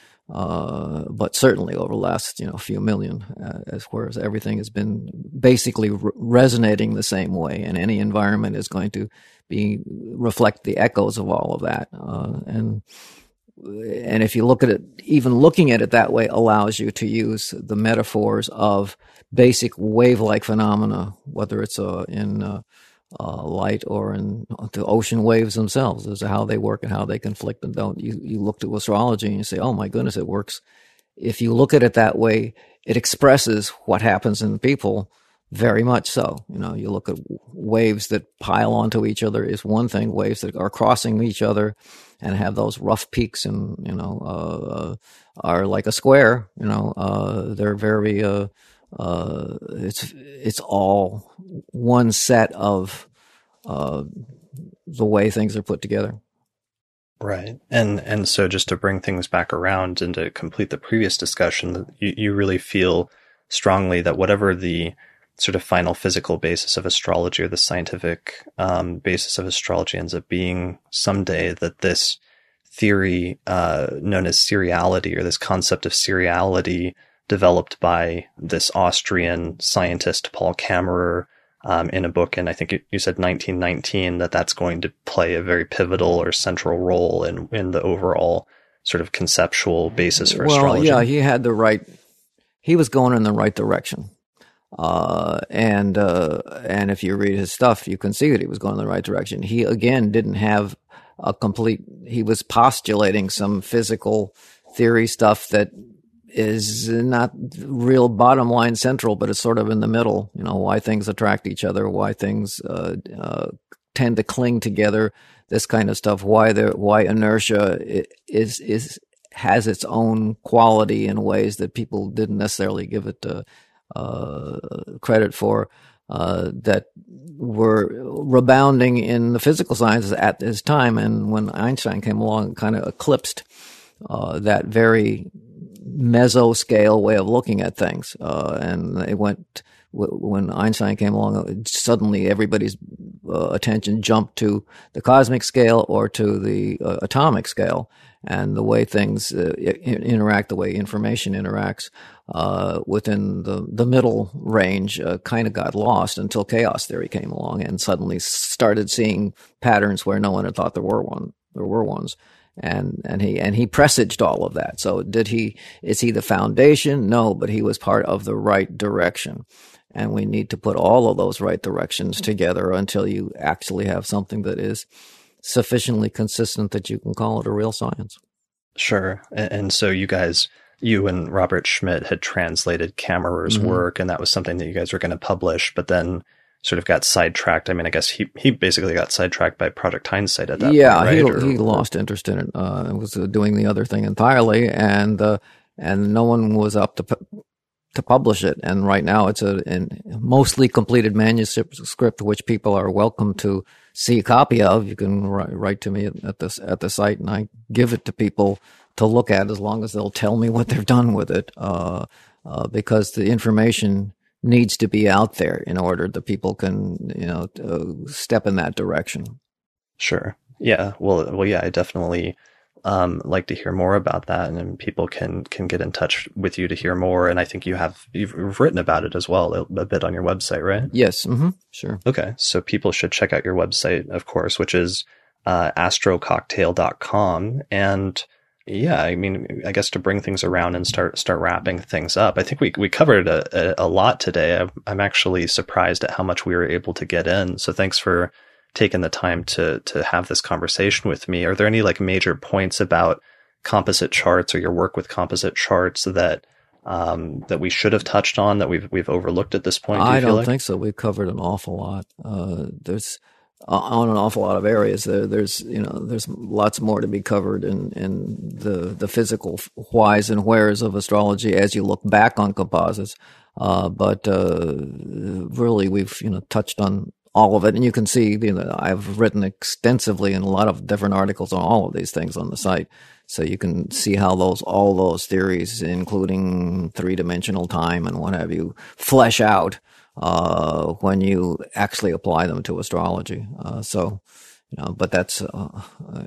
uh, but certainly over the last you know few million, uh, as whereas everything has been basically re- resonating the same way, and any environment is going to be reflect the echoes of all of that, uh, and and if you look at it, even looking at it that way allows you to use the metaphors of basic wave-like phenomena, whether it's uh, in uh, uh, light or in the ocean waves themselves, as to how they work and how they conflict and don't. You you look to astrology and you say, oh my goodness, it works. If you look at it that way, it expresses what happens in people. Very much so. You know, you look at waves that pile onto each other is one thing. Waves that are crossing each other and have those rough peaks and, you know, uh, are like a square, you know, uh, they're very, uh, uh, it's, it's all one set of, uh, the way things are put together. Right. And, and so just to bring things back around and to complete the previous discussion, you, you really feel strongly that whatever the sort of final physical basis of astrology or the scientific um, basis of astrology ends up being someday, that this theory uh, known as seriality, or this concept of seriality developed by this Austrian scientist, Paul Kammerer, um, in a book, and I think you said nineteen nineteen, that that's going to play a very pivotal or central role in, in the overall sort of conceptual basis for well, astrology. Yeah, he had the right, he was going in the right direction. Uh, and, uh, and if you read his stuff, you can see that he was going in the right direction. He, again, didn't have a complete, he was postulating some physical theory stuff that is not real bottom line central, but it's sort of in the middle, you know, why things attract each other, why things, uh, uh, tend to cling together, this kind of stuff, why the, why inertia is, is, has its own quality in ways that people didn't necessarily give it, uh, Uh, credit for, uh, that were rebounding in the physical sciences at this time. And when Einstein came along, it kind of eclipsed uh, that very mesoscale way of looking at things. Uh, and it went w- when Einstein came along, suddenly everybody's uh, attention jumped to the cosmic scale or to the uh, atomic scale, and the way things uh, interact, the way information interacts uh, within the, the middle range uh, kind of got lost until chaos theory came along and suddenly started seeing patterns where no one had thought there were one. There were ones. And, and he, and he presaged all of that. So did he, is he the foundation? No, but he was part of the right direction. And we need to put all of those right directions together until you actually have something that is sufficiently consistent that you can call it a real science. Sure. And, and so you guys, you and Robert Schmidt had translated Kammerer's mm-hmm. work, and that was something that you guys were going to publish, but then sort of got sidetracked. I mean, I guess he, he basically got sidetracked by Project Hindsight at that yeah, point, right? he, or, he lost interest in it, uh, and was uh, doing the other thing entirely, and uh, and no one was up to pu- to publish it. And right now it's a, a mostly completed manuscript, which people are welcome to see a copy of. You can write, write to me at, at this at the site, and I give it to people to look at as long as they'll tell me what they've done with it, uh, uh, because the information needs to be out there in order that people can, you know, uh, step in that direction. Sure. Yeah. Well, well, yeah, I definitely um, like to hear more about that, and then people can, can get in touch with you to hear more. And I think you have, you've written about it as well a, a bit on your website, right? Yes. Mm-hmm. Sure. Okay. So people should check out your website, of course, which is uh, astro cocktail dot com. And yeah, I mean, I guess to bring things around and start start wrapping things up, I think we we covered a, a, a lot today. I'm, I'm actually surprised at how much we were able to get in. So thanks for taking the time to to have this conversation with me. Are there any like major points about composite charts or your work with composite charts that um, that we should have touched on that we've we've overlooked at this point? Do I don't like? think so. We've covered an awful lot. Uh, there's on an awful lot of areas. There, there's, you know, there's lots more to be covered in, in the, the physical whys and wheres of astrology as you look back on composites. Uh, but, uh, really we've, you know, touched on all of it. And you can see, you know, I've written extensively in a lot of different articles on all of these things on the site. So you can see how those, all those theories, including three-dimensional time and what have you, flesh out uh, when you actually apply them to astrology. Uh, so, you know, but that's uh,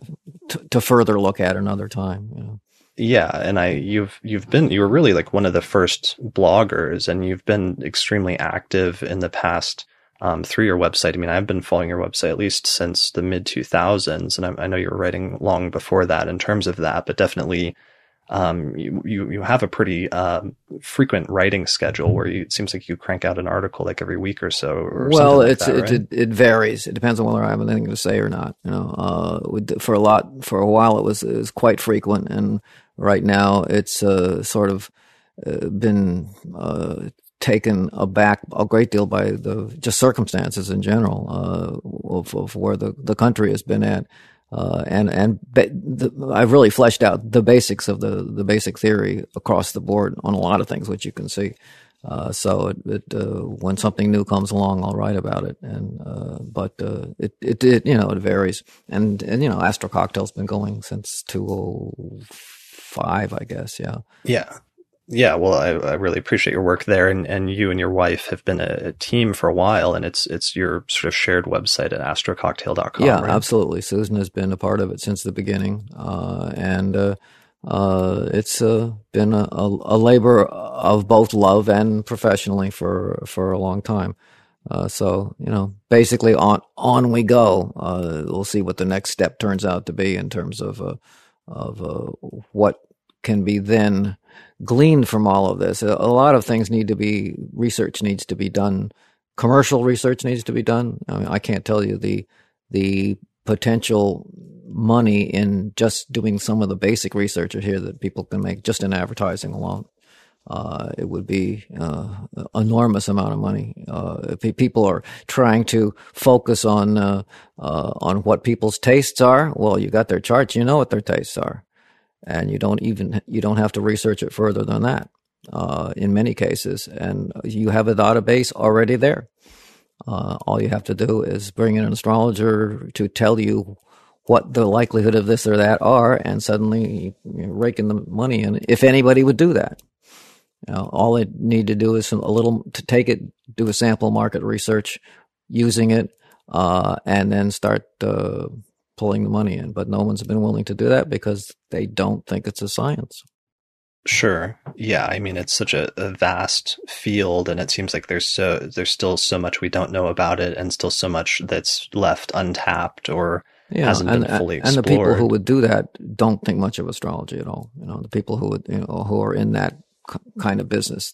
t- to further look at another time, you know. Yeah, and I you've you've been you were really like one of the first bloggers, and you've been extremely active in the past um, through your website. I mean, I've been following your website at least since the mid two thousands, and I, I know you were writing long before that in terms of that, but definitely. Um, you, you, you have a pretty, um, frequent writing schedule where you, it seems like you crank out an article like every week or so. Or well, like it's, that, it, right? it, it varies. It depends on whether I have anything to say or not. You know, uh, for a lot, for a while it was, it was quite frequent. And right now it's, uh, sort of, uh, been, uh, taken aback a great deal by the just circumstances in general, uh, of, of where the, the country has been at. Uh, and, and be, the, I've really fleshed out the basics of the, the basic theory across the board on a lot of things, which you can see. Uh, so it, it uh, when something new comes along, I'll write about it. And, uh, but, uh, it, it, it, you know, it varies. And, and, you know, Astro Cocktail's been going since two thousand five, I guess. Yeah. Yeah. Yeah, well, I, I really appreciate your work there, and, and you and your wife have been a, a team for a while, and it's it's your sort of shared website at astro cocktail dot com. Yeah, right? Absolutely. Susan has been a part of it since the beginning, uh, and uh, uh, it's uh, been a, a labor of both love and professionally for for a long time. Uh, so, you know, basically on on we go. Uh, we'll see what the next step turns out to be in terms of uh, of uh, what can be then gleaned from all of this. A, a lot of things need to be, research needs to be done. Commercial research needs to be done. I mean, I can't tell you the, the potential money in just doing some of the basic research here that people can make just in advertising alone. Uh, it would be, uh, enormous amount of money. Uh, if people are trying to focus on, uh, uh, on what people's tastes are, well, you got their charts, you know what their tastes are. And you don't even, you don't have to research it further than that, uh, in many cases. And you have a database already there. Uh, all you have to do is bring in an astrologer to tell you what the likelihood of this or that are, and suddenly you're raking the money in, if anybody would do that. You know, all they need to do is some, a little to take it, do a sample market research using it, uh, and then start uh, pulling the money in. But no one's been willing to do that because they don't think it's a science. Sure. Yeah. I mean, it's such a, a vast field, and it seems like there's so there's still so much we don't know about it, and still so much that's left untapped or yeah, hasn't and, been fully explored. And the people who would do that don't think much of astrology at all. You know, the people who would, you know, who are in that kind of business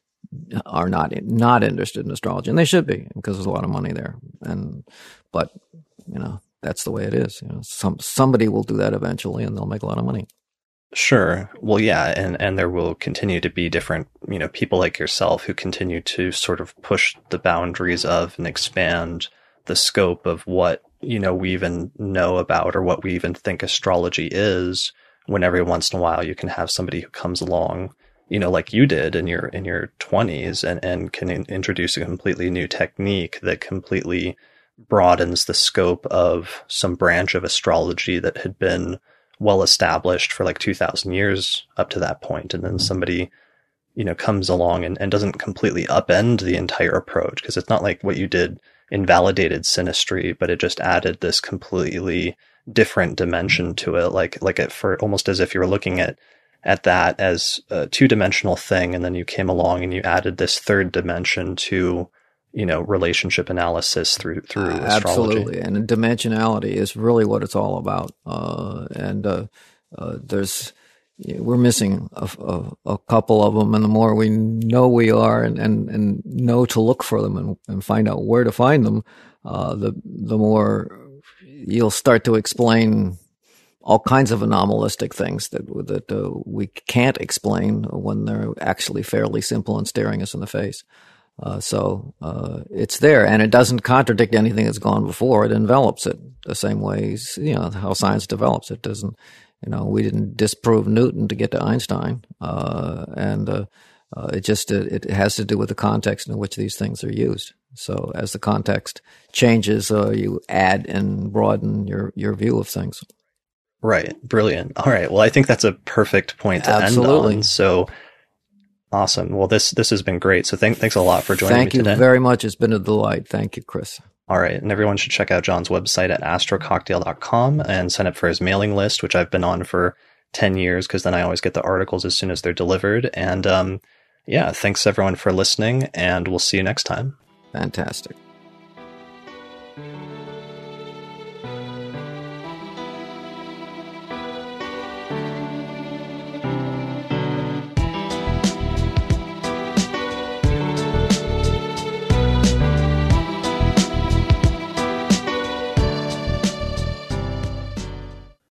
are not not interested in astrology, and they should be, because there's a lot of money there. And but you know, that's the way it is. You know, some somebody will do that eventually, and they'll make a lot of money. Sure. Well, yeah, and, and there will continue to be different, you know, people like yourself who continue to sort of push the boundaries of and expand the scope of what, you know, we even know about or what we even think astrology is, when every once in a while you can have somebody who comes along, you know, like you did in your in your twenties, and, and can in, introduce a completely new technique that completely broadens the scope of some branch of astrology that had been well established for like two thousand years up to that point. And then somebody, you know, comes along and, and doesn't completely upend the entire approach, because it's not like what you did invalidated synastry, but it just added this completely different dimension to it. Like, like it for almost as if you were looking at, at that as a two dimensional thing. And then you came along and you added this third dimension to, you know, relationship analysis through, through uh, astrology. Absolutely. And dimensionality is really what it's all about. Uh, and, uh, uh, there's, we're missing a, a, a couple of them. And the more we know we are, and, and, and know to look for them, and, and find out where to find them, uh, the, the more you'll start to explain all kinds of anomalistic things that, that, uh, we can't explain when they're actually fairly simple and staring us in the face. Uh, so, uh, it's there, and it doesn't contradict anything that's gone before. It envelops it the same way, you know, how science develops. It doesn't, you know, we didn't disprove Newton to get to Einstein. Uh, and, uh, uh, it just, it, it has to do with the context in which these things are used. So as the context changes, uh, you add and broaden your, your view of things. Right. Brilliant. All right. Well, I think that's a perfect point to Absolutely. end on. So, awesome. Well, this this has been great. So thank, thanks a lot for joining Thank me today. Thank you very much. It's been a delight. Thank you, Chris. All right. And everyone should check out John's website at astro cocktail dot com and sign up for his mailing list, which I've been on for ten years, because then I always get the articles as soon as they're delivered. And um, yeah, thanks everyone for listening, and we'll see you next time. Fantastic.